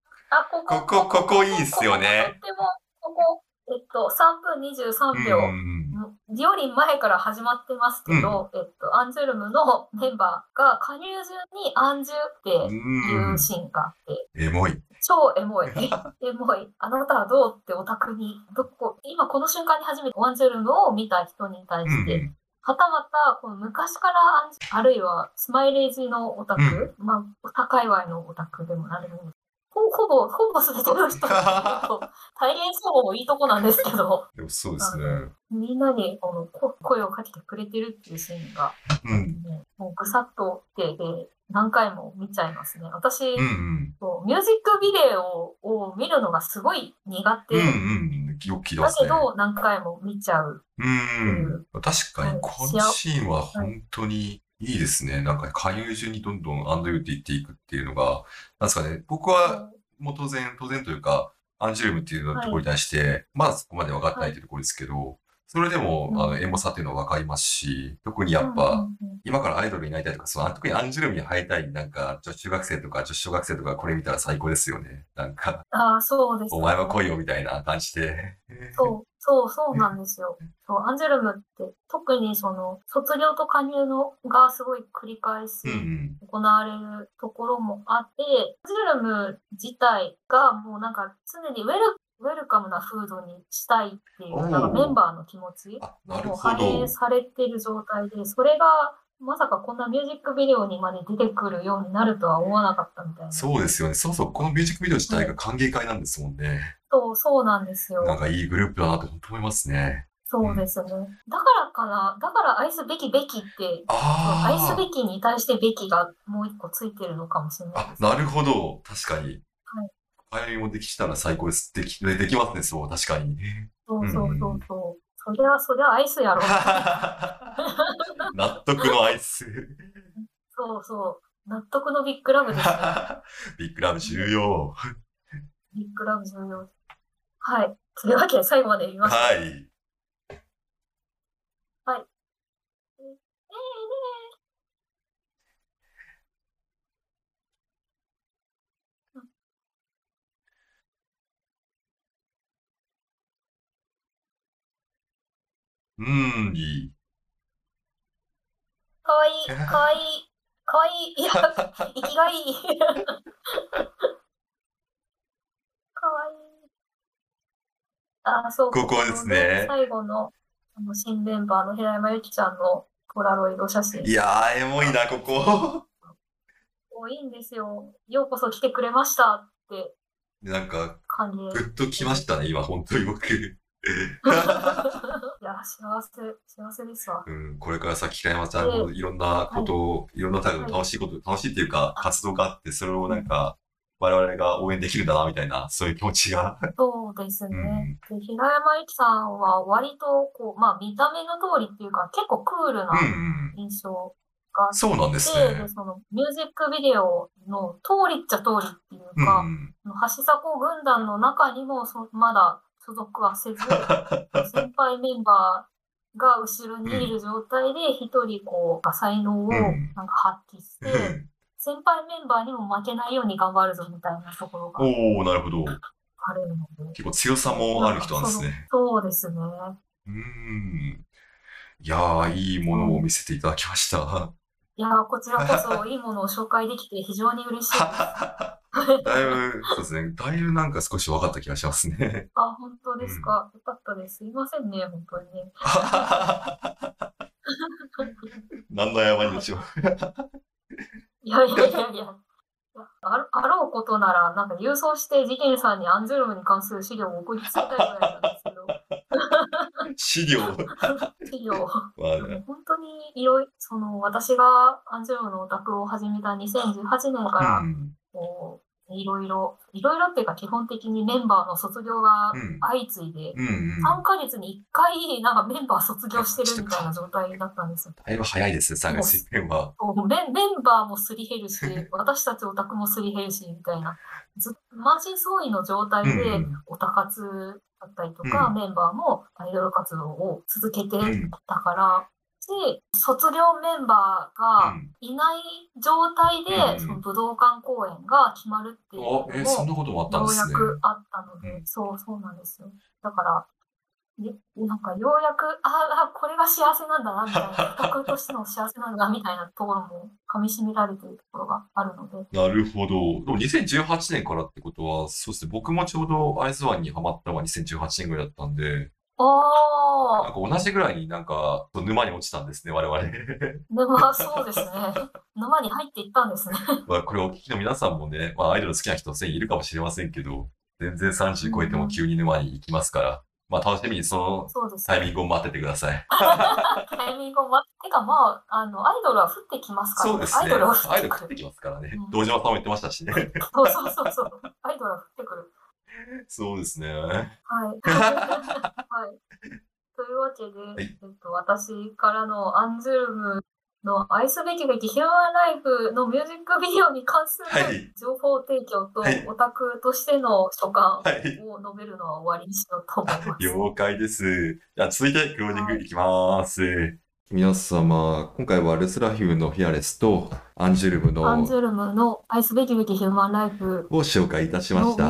ここいいっすよね。 とっても、3分23秒。 より前から始まってますけど、アンジュルムのメンバーが加入順にアンジュっていうシーンがあって、 エモい。 超エモい。エモい。あなたはどうってオタクに、今この瞬間に初めてアンジュルムを見た人に対して、はたまた、この昔からあるいはスマイレージのオタク、まあ、オタ界隈のオタクでもなるんです。ほぼ全ての人と大変そうもいいとこなんですけど。 でもそうですね。 みんなに声をかけてくれてるっていうシーンが、もうぐさっとで何回も見ちゃいますね。私、ミュージックビデオを見るのがすごい苦手。 よく聞いてますね。 だけど何回も見ちゃう。 確かにこのシーンは本当にいいですね。なんか加入順にどんどんアンドユーって言っていくっていうのが、なんですかね、僕はもう当然というか、アンジュルムっていうのところに対して、まだそこまで分かってないというところですけど、それでも、エモさっていうのは分かりますし、特にやっぱ、今からアイドルになりたいとか、特にアンジュルムに入りたい、なんか、女子中学生とか女子小学生とかこれ見たら最高ですよね。なんか、 そうですね。 お前は来いよみたいな感じで。 そうなんですよ。アンジュルムって特に卒業と加入がすごい繰り返し行われるところもあって、アンジュルム自体がもうなんか常にウェルカムな風土にしたいっていう、なんかメンバーの気持ちも反映されている状態で、それがまさかこんなミュージックビデオにまで出てくるようになるとは思わなかったみたいな。 そうですよね。このミュージックビデオ自体が歓迎会なんですもんね。 そうなんですよ。 なんかいいグループだなと思いますね。 そうですね。だから愛すべきって、愛すべきに対してべきがもう一個ついてるのかもしれないです。 なるほど。確かに。はい。もできたら最高です。できますね、そう、確かに。 そう。そりゃアイスやろ。 納得のアイス。 そう。納得のビッグラブですね。 ビッグラブ重要。 ビッグラブ重要。はい。というわけで最後まで言いました。 はい。いい。 かわいい。いや、生きがいい。かわいい。そう。 ここですね。 最後の、新メンバーの平山由紀ちゃんのポラロイド写真。 いやー、エモいな、ここ。 いいんですよ。ようこそ来てくれましたって。 なんか、 感じ。 ぐっと来ましたね、今、本当に僕。 いや、幸せですわ。 これから先、平山ちゃんのいろんなことを、いろんな多分楽しいっていうか、活動があって、それをなんか、我々が応援できるんだな、みたいな、そういう気持ちが。 そうですね。で平山由紀さんは割と、見た目の通りっていうか、結構クールな印象があって、 そうなんですね。 で、ミュージックビデオの通りっちゃ通りっていうか、橋迫軍団の中にもまだ所属はせず、先輩メンバーが後ろにいる状態で一人才能をなんか発揮して、先輩メンバーにも負けないように頑張るぞみたいなところが。 なるほど。 あるので。 結構強さもある人なんですね。 そうですね。 いやー、いいものを見せていただきました。 いやー、こちらこそいいものを紹介できて非常に嬉しいです。 だいぶ、そうですね。だいぶなんか少し分かった気がしますね。 本当ですか。よかったです。すいませんね、本当にね。 何の謝りでしょう。 いや。あろうことなら、なんか郵送して事件さんにアンジュルムに関する資料を送りつけたいぐらいなんですけど。 資料本当に私がアンジュルムのオタクを始めた2018年から、いろいろっていうか基本的にメンバーの卒業が相次いで、3ヶ月に1回なんかメンバー卒業してるみたいな状態だったんですよ。 だいぶ早いですね、3ヶ月メンバー。メンバーもすり減るし、私たちオタクもすり減るし、みたいな。満身創痍の状態でオタ活だったりとか、メンバーもアイドル活動を続けてたから、で、卒業メンバーがいない状態で、武道館公演が決まるっていうのも、 そんなこともあったんですね。 ようやくあったので、そうなんですよ。だから、 で、なんかようやく、これが幸せなんだな、みたいな、オタクとしての幸せなんだ、みたいなところも噛み締められているところがあるので。 なるほど。でも2018年からってことは、そうですね、僕もちょうどアイスワンにハマったのは2018年ぐらいだったんで、なんか同じぐらいになんか沼に落ちたんですね、我々。 沼、そうですね。沼に入っていったんですね。 まあこれをお聞きの皆さんもね、まあアイドル好きな人全員いるかもしれませんけど、全然30超えても急に沼に行きますから、まあ楽しみにそのそうですね。 タイミングを待っててください。 タイミングをてかまあ、アイドルは降ってきますからそうですね。 アイドルは降アイってくる。 ドル降ってきますからね。堂島さんも言ってましたしね。 そうそうそうそう。アイドルは降ってくる。 そうですね。 はい。はい。というわけで、私からのアンジュルムの愛すべきべきヒューマンライフのミュージックビデオに関する情報提供と、オタクとしての所感を述べるのは終わりにしようと思います。 了解です。じゃあ続いてクロージングいきます。皆様、今回はルスラフィムのフィアレスとアンジュルムの愛すべきべきヒューマンライフを紹介いたしました。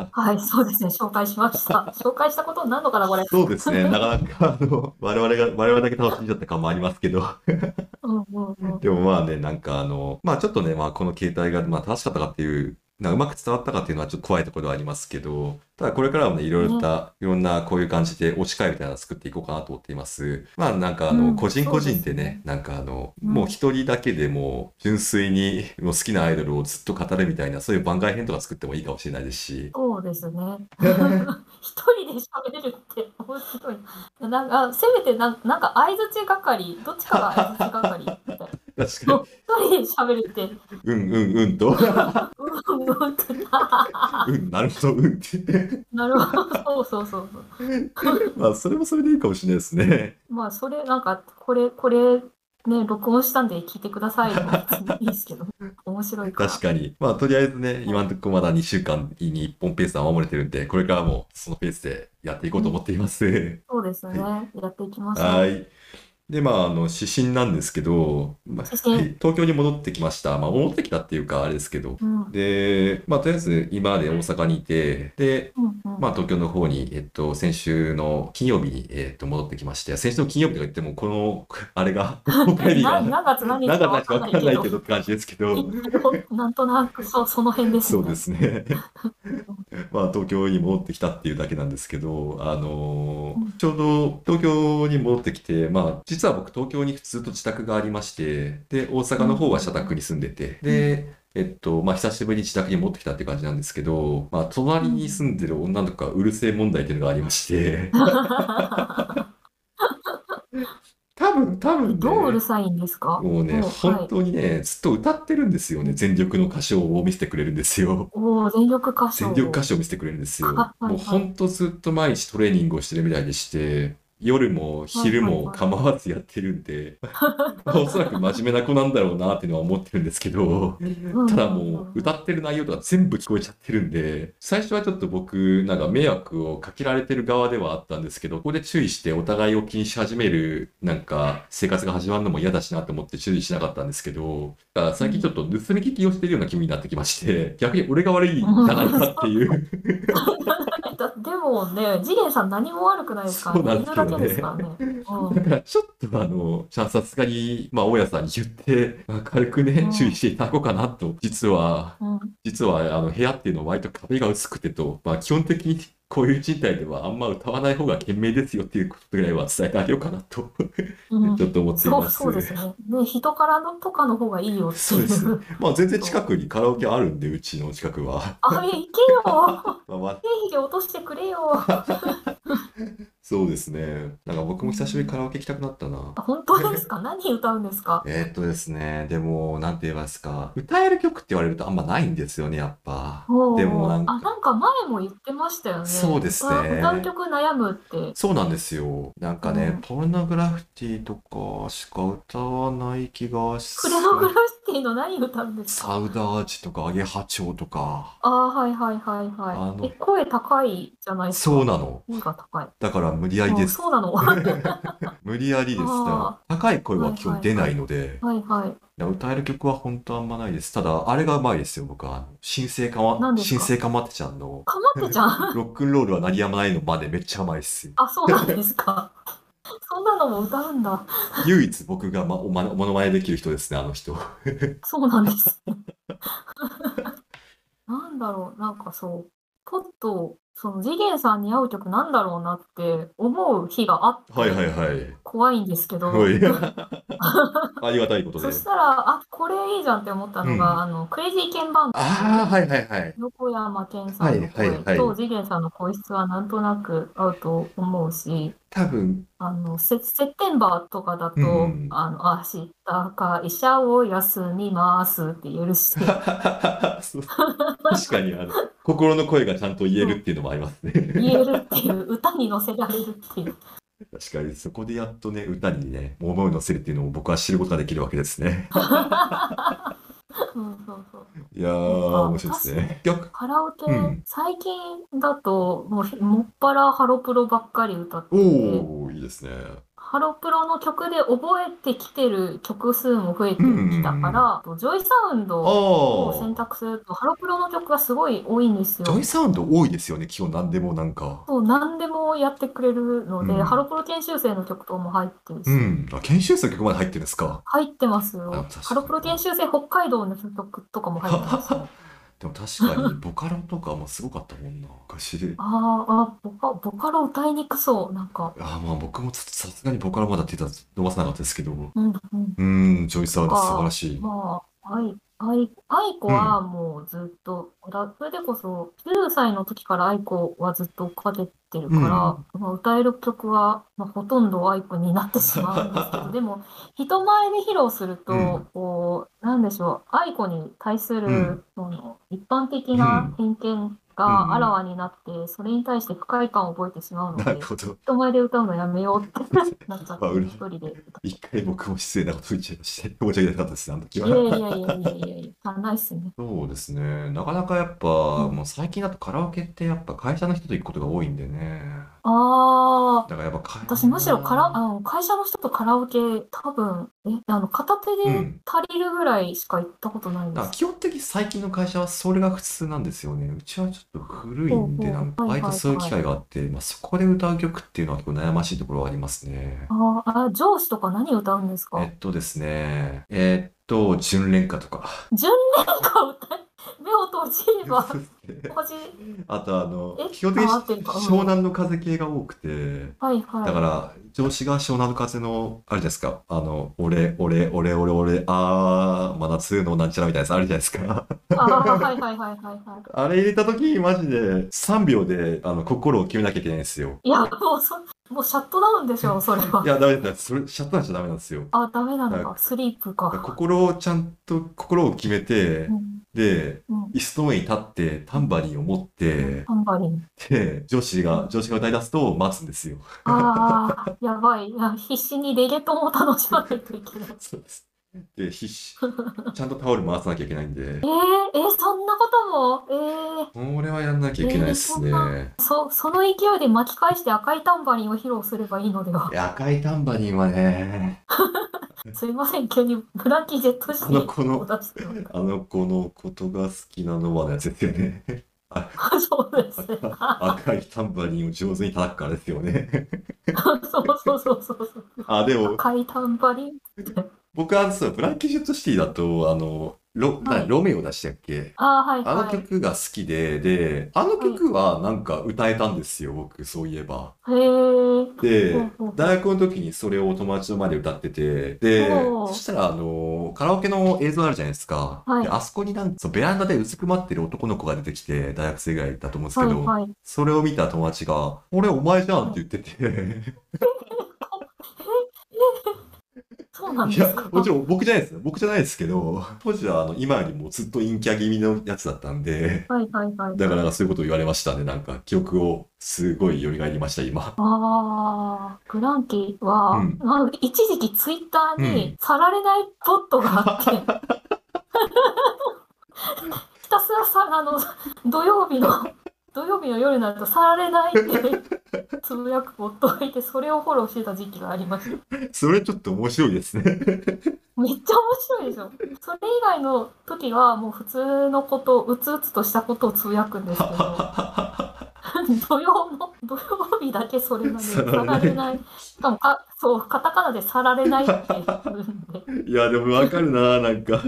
はい、そうですね、紹介しました。紹介したことになるのかな、これ。 そうですね、なかなか我々だけ楽しんじゃった感もありますけど。でもまあね、なんかまあちょっとね、まあこの携帯がまあ正しかったかっていう、うまく伝わったかっていうのはちょっと怖いところはありますけど、ただこれからもね、いろんなこういう感じで推し会みたいなのを作っていこうかなと思っています。まあなんか個人個人でね、なんかもう一人だけでも純粋にもう好きなアイドルをずっと語るみたいな、そういう番外編とか作ってもいいかもしれないですし。 そうですね。一人で喋れるって面白い。なんか、せめてなんか相づち係、どっちかが相づち係みたいな。 確かに。 一人で喋るって。 うんと。 うんってなるほど、って。 なるほど、そう。 まあ、それもそれでいいかもしれないですね。 まあ、それ、なんか、これ、ね、録音したんで聞いてくださいも別にいいですけど、面白いから。 確かに。まあ、とりあえずね、今のところまだ2週間に1本ペースは守れてるんで、これからもそのペースでやっていこうと思っています。 そうですね。やっていきましょう。 はい。で、まあ、指針なんですけど、東京に戻ってきました。まあ、戻ってきたっていうか、あれですけど。で、まあ、とりあえず今まで大阪にいて、で、まあ、東京の方に、先週の金曜日に、戻ってきまして、先週の金曜日とか言っても、この、あれが、公開日が、 何月何日か分かんないけどって感じですけど。 なんとなくその辺ですね。 そうですね。まあ、東京に戻ってきたっていうだけなんですけど、ちょうど東京に戻ってきて、まあ、実は僕東京にずっと自宅がありまして、で、大阪の方は社宅に住んでて、で、まあ、久しぶりに自宅に戻ってきたって感じなんですけど、まあ、隣に住んでる女の子がうるせえ問題っていうのがありまして、多分ね、 どううるさいんですか？ もうね、本当にね、ずっと歌ってるんですよね。全力の歌唱を見せてくれるんですよ。 全力歌唱。 全力歌唱を見せてくれるんですよ。もう本当ずっと毎日トレーニングをしてるみたいでして、夜も昼も構わずやってるんで、おそらく真面目な子なんだろうなっていうのは思ってるんですけど、ただもう歌ってる内容とか全部聞こえちゃってるんで、最初はちょっと僕なんか迷惑をかけられてる側ではあったんですけど、ここで注意してお互いを気にし始めるなんか生活が始まるのも嫌だしなと思って注意しなかったんですけど、最近ちょっと盗み聞きをしてるような気分になってきまして、逆に俺が悪いんじゃないかっていう。 でもね、次元さん何も悪くないですからね。 そうなんですけどね。 いるだけですからね。 だからちょっとじゃあさすがに、まあ、大家さんに言って、まあ、軽くね、注意していただこうかなと。実は、部屋っていうのは割と壁が薄くてと、まあ、基本的にこういう事態ではあんま歌わない方が賢明ですよっていうことぐらいは伝えてあげようかなと、ちょっと思っています。 そうですね。で、人からのとかの方がいいよっていう。 そうです。まあ全然近くにカラオケあるんで、うちの近くは。 行けよ経費で落としてくれよそうですね。なんか僕も久しぶりにカラオケ行きたくなったな。 本当ですか？何歌うんですか？ ですね。でも、なんて言いますか。歌える曲って言われるとあんまないんですよね、やっぱ。でもなんか前も言ってましたよね。 そうですね。 歌う曲悩むって。 そうなんですよ。なんかね、ポルノグラフィティとかしか歌わない気がポルノグラフィティの何歌うんですか？ サウダージとかアゲハチョウとか。 はい。声高いじゃないですか。 そうなの。 声が高い。 だから無理やりです。 そうなの。 無理やりです。高い声は基本出ないので。 歌える曲は本当あんまないです。ただ、あれがうまいですよ、僕は。新何ですか？ 生かまってちゃんの、 かまってちゃん。 ロックンロールは鳴りやまないのまでめっちゃうまいっす。 あ、そうなんですか。そんなのも歌うんだ。 唯一僕が、おモノマネできる人ですね、あの人。 そうなんですね。なんだろう、なんかそう、ポッと、その次元さんに合う曲なんだろうなって思う日があっはいはいて、 はい。 怖いんですけはど、 い。ありがたいことで。 そしたら、あ、これいいじゃんって思ったのが、 うん。 クレイジーケンバンド、 ああ、はいはいはい。 横山健さんのはいはい声とはい。 次元さんの声質はなんとなく合うと思うし、 多分、 セッテンバーとかだうんうと、 ん。 明日会社を休みますって言えるし、 そう確かに、心の声がちゃんと言えそう、 るっていうのもありますね。 言えるっていう、歌に乗せられるっていう。 確かに、そこでやっとね、歌にね、思いを乗せるっていうのを僕は知ることができるわけですね。 そうそうそう。 いやー、 そうか、 面白いですね。 カラオケ、 うん。 最近だと、もっぱらハロプロばっかり歌ってて、 おー、いいですね。 ハロプロの曲で覚えてきてる曲数も増えてうんうんきたかうん。 ら、ジョイサウンあドを選あ、 択すると、ハロプロの曲がすごい多いんですよ。 ジョイサウンド多いですよね、基本何でもなんか。 そう、何でもやってくれるので、ハロうん。 プロ研修生の曲とかも入ってるし、 うん。あ、研修生の曲まで入ってるんですか？ 入ってますあ、 よ。ハロプロ確かにな。 研修生北海道の曲とかも入ってますね。 でも確かに、ボカロとかもすごかったもんな、昔で。 ボカロ歌いにくそう。なんか、 まあ僕もちょっとさすがにボカロまだって言ったら伸ばさなかったですけど。 うんうん。 ジョイサウンド素晴らしい。 愛子はうん。 もうずっと、それでこそ、9歳の時から愛子はずっと追っかけてるかうん。 ら、歌える曲は、ほとんど愛子になってしまうんですけど、でも、人前で披露すると、 うん。 なんでしょう、愛子に対すうん。 る、一般的なうん。 偏見うん。うがあらん。 わになって、それに対して不快感を覚えてしまうので、 なるほど。 人前で歌うのやめようってなっちゃっまあ、 て、一人で歌一回僕も失礼なこと言っちゃいまして、申し訳なかったですね、あの時いやいは。 やいやいやいやいや、ないっすね。 そうですね。なかなかやっぱ、 うん。 もう最近だとカラオケってやっぱ会社の人と行くことが多いんでね。 ああ、 だからやっぱ私むしろな会社の人とカラオケ多分、片手でうん。 足りるぐらいしか行ったことないです。 だから基本的に最近の会社はそれが普通なんですよね。うちはちょっと古いんで、 ほうほう。はい割とそういう機はいはい。 会があって、まあ、そこで歌う曲っていうのは結構悩ましいところはありますね。 上司とか何歌うんですか？ ですね。純恋歌とか。 純恋歌歌い、目を閉じれば、閉じ、 あと基本的に合ってるか、うん。 湘南の風系が多くて、 はいはい。 だから上司が湘南の風の、あるじゃないですか。真夏のなんちゃらみたいなやつあるじゃないですか。 はいはいはいはいはあれ入れたとき、マジで3秒で心を決めなきゃいけないんですよ。 い。いや、もうシャットダウンでしょ、それは。 いや、ダメだ。それ、シャットダウンしちゃダメなんですよ。 あ、ダメなのだかか。スリープか。 心を決めて、 うん。 で、 うん。 椅子の上に立ってタンバリンを持って、 タンバリン。 で、上司が歌い出すと待つんですよ。 やばい。必死にレゲトンを楽しまないといけない。 そうです。で、ちゃんとタオル回さなきゃいけないんで、 そんなこともこれはやんなきゃいけないですそんな、 ね。 その勢いで巻き返して赤いタンバリンを披露すればいいのでは。 いや、赤いタンバリンはね、 すいません、急にブランキー・ジェットあシテの子の、 ィを出してなんか。 あの子のことが好きなのはのやつですよね。あそうですね。 赤いタンバリンを上手に叩くからですよね。 そうそうそうそうそう。 でも、 赤いタンバリンって。 僕はそう、ブラッキー・ジェット・シティだと、 はい。 ロメオでしたっけ？ はいあのはい。 曲が好きで、あのはい。 曲はなんか歌えたんですよ、僕、そういえば。 へえ。ほうで、 ほうほう。 大学の時にそれを友達の前で歌ってて、で、そおー。 したら、カラオケの映像あるじゃないですか。で、 はい。 あそこにそうベランダでうずくまってる男の子が出てきて、大学生ぐらいだと思うんですけど、 はいはい。 それを見た友達が、俺お前じゃんってはい。 言ってて、 そうなんいや、 ですか？ もちろん僕じゃないですよ。僕じゃないですけど、当時は今よりもずっと陰キャ気味のやつだったんで、 はいはいはいだからはい。 なんかそういうことを言われましたね。なんか記憶をすごい蘇りました、今。 グランキーは、 うん。 一時期ツイッターに、 うん。 去られないポットがあって、ひたすら土曜日の、土曜日の夜になると、去られないってつぶやくポットがいて、それをフォローしてた時期がありました。 それちょっと面白いですね。 めっちゃ面白いでしょ。それ以外の時はもう普通のこと、うつうつとしたことをつぶやくんですけど、土曜日だけそれなんで、 ささられない。しかもそう、カタカナでさられないって言うんで。 いや、でもわかるな、なんか。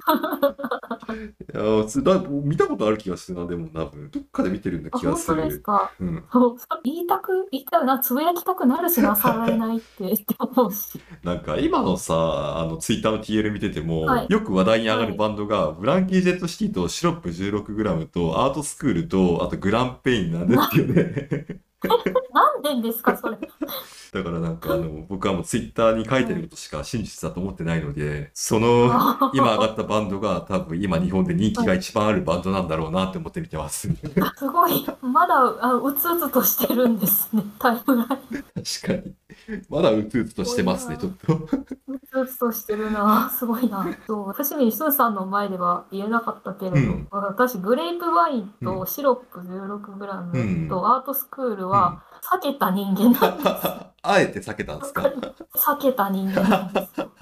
いや、見たことある気がするな、でも多分。どっかで見てるようなあ、 気が本当ですする。 か。 うん。 そう言いたくな、つぶやきたくなるしな、さられないって思うし。 なんか今のさ、ツイッターの TL 見てても、 はいよく話題に上がるはいバンドが、ブランキー・ジェット・シティとシロップ 16g とアートスクールと、あとグランペインなんですよね。 なんでですか、それ。 だからなんか僕はもうツイッターに書いてることしか真実だと思ってないので、その今上がったバンドが多分今日本で人気が一番あるバンドなんだろうなって思って見てます。 すごい、まだうつうつとしてるんですね、タイムライン。 確かに。まだうつうつとしてますね、ちょっと。 うつうつとしてるな、すごいな。そう、伏見スーさんの前では言えなかったけれど、 うん私、グレープワインとうんシロップ 16g うんとアートスクールは避けた人間なんです。 あえて避けたんですか？ 避けた人間なんですよ。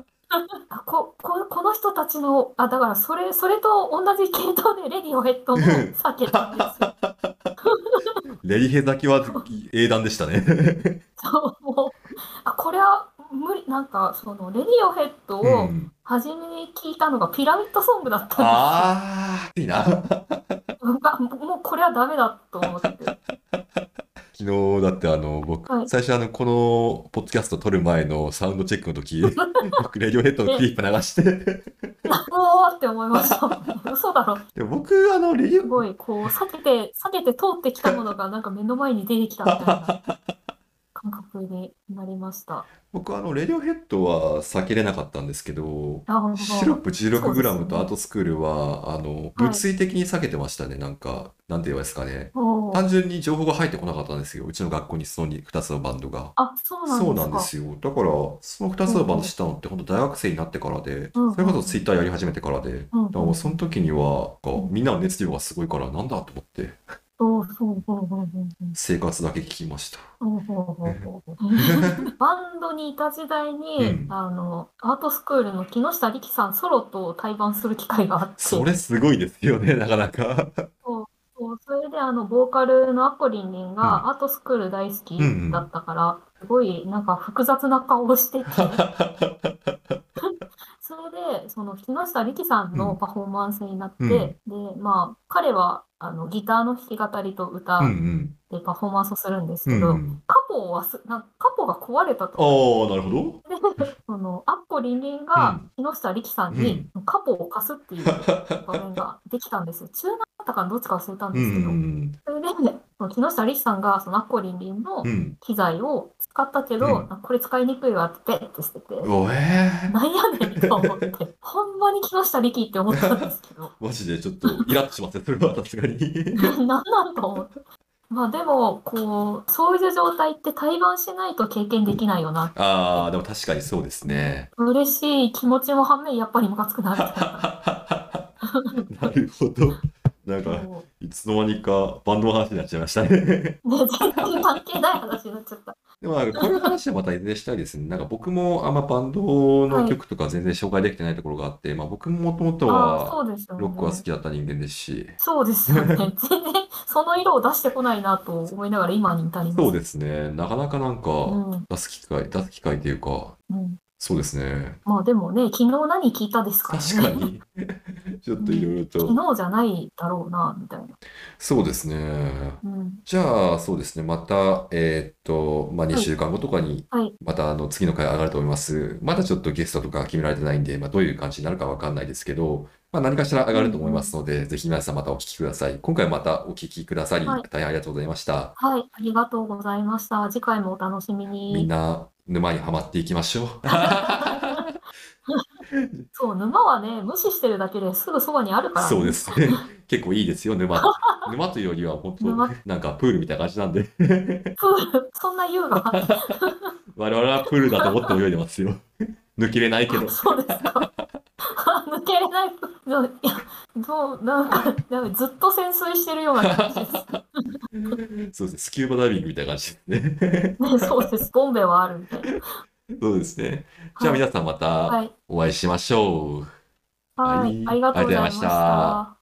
この人たちの、だからそれと同じ系統でレディオヘッドも避けたんですよ。 レリヘだけは英断でしたね。 そうもうこれは無理、なんかそのレディオヘッドうをん。 初めに聞いたのがピラミッドソングだったんですよ。 あー、いいな。 もうこれはダメだと思って。 昨日だって僕、 はい最初このポッドキャスト撮る前のサウンドチェックの時、僕レディオヘッドのクリップ流して、 おーって思いました。嘘だろ。 でも僕、レディすごい、こう、避けて通ってきたものがなんか目の前に出てきたみたいな感覚になりました。 僕レディオヘッドは避けれなかったんですけど、 本当シロップ 16g とアーと、 トスクールは、物理的に避けてましたね。なんか、なんて言えばいいですかね。 おー単純に情報が入ってこなかったんですよ。うちの学校にその2つのバンドが。 そうなんそうですか。 なんですよ。だから、その2つのバンド知ったのって本当大学生になってからで、 うんうんそれこそツイッターやり始めてからで、だうんうんからもうその時には、 うんみんなの熱量がすごいからなんだと思って、 そう生活だけ聞きました。 バンドにいた時代に、 うんアートスクールの木下力さんソロと対バンする機会があって、 それすごいですよね、なかなか。 それでボーカルのアコリンリンうんがアートスクール大好きうんうんだったから、すごいなんか複雑な顔をしてて、それでその木下力さんのパフォーマンスになって、 うんで、まあ彼はギターの弾き語りとうんう歌ん。 でパフォーマンスをするんですうけど、 ん。 カポが壊れたあと。 あ、なるほど。 そのアッコリンリンが木下力さんにカポを貸すっていう場面ができたんですよ。中段だったかどっちか忘れたんうですけど、 ん。 それでその木下力さんがそのアッコリンリンのうん。 機材を使ったけど、これ使いにくいわってペッて捨てて、 おなんやねんと思って、ほんまに木下力って思ったんですけど、 マジでちょっとイラッとしますね、それはさすがに。 なんと思って。まあでも、そういう状態って対バンしないと経験できないよな。 ああ、でも確かにそうですね。 嬉しい気持ちも反面、やっぱりムカつくなみたいな。 なるほど。なんか、 もいつの間にかバンドの話になっちゃいましたね。 うね、全然関係ない話になっちゃった。 でもなんかこういう話はまたいずれしたいですね。なんか僕もあんまバンドの曲とか全然紹介できてないところがあって、まあ僕ももともとはそうですよね。 ロックは好きだった人間ですし、 そうですよね。全然その色を出してこないなと思いながら今に至ります。 そうですね。なかなかなんかうん出す機会っていうか、 うん。 そうですね。 まあでもね、昨日何聞いたですからね。 確かに。ちょっといろいろと。 昨日じゃないだろうな、みたいな。 そうですね。 うん。 じゃあ、そうですね。また、まあ、2週間後とかに、 はい。 また次の回上がると思います。まだちょっとゲストとか決められてないんで、まあ、どういう感じになるかわかんないですけど、まあ、何かしら上がると思いますので、ぜひ皆さんまたお聞きください。今回またお聞きくださり、 はい大変ありがとうございました。 はい。ありがとうございました。次回もお楽しみに。 みんな、沼にはまっていきましょう。 そう、沼はね、無視してるだけですぐそばにあるからね。 そうですね。結構いいですよ、沼。沼というよりは、本当沼なんかプールみたいな感じなんで、 プール、そんな優雅。 我々はプールだと思って泳いでますよ。抜けれないけど。 そうですか。抜けれない。いや、なんかずっと潜水してるような感じです。 そうですね、スキューバダイビングみたいな感じですね。 ね、そうです。ボンベはあるみたいな。 そうですね。じゃあはい。 皆さんまたはい。 お会いしましょう。ははい。 い。 ありがありがとうございましとうございました。 た。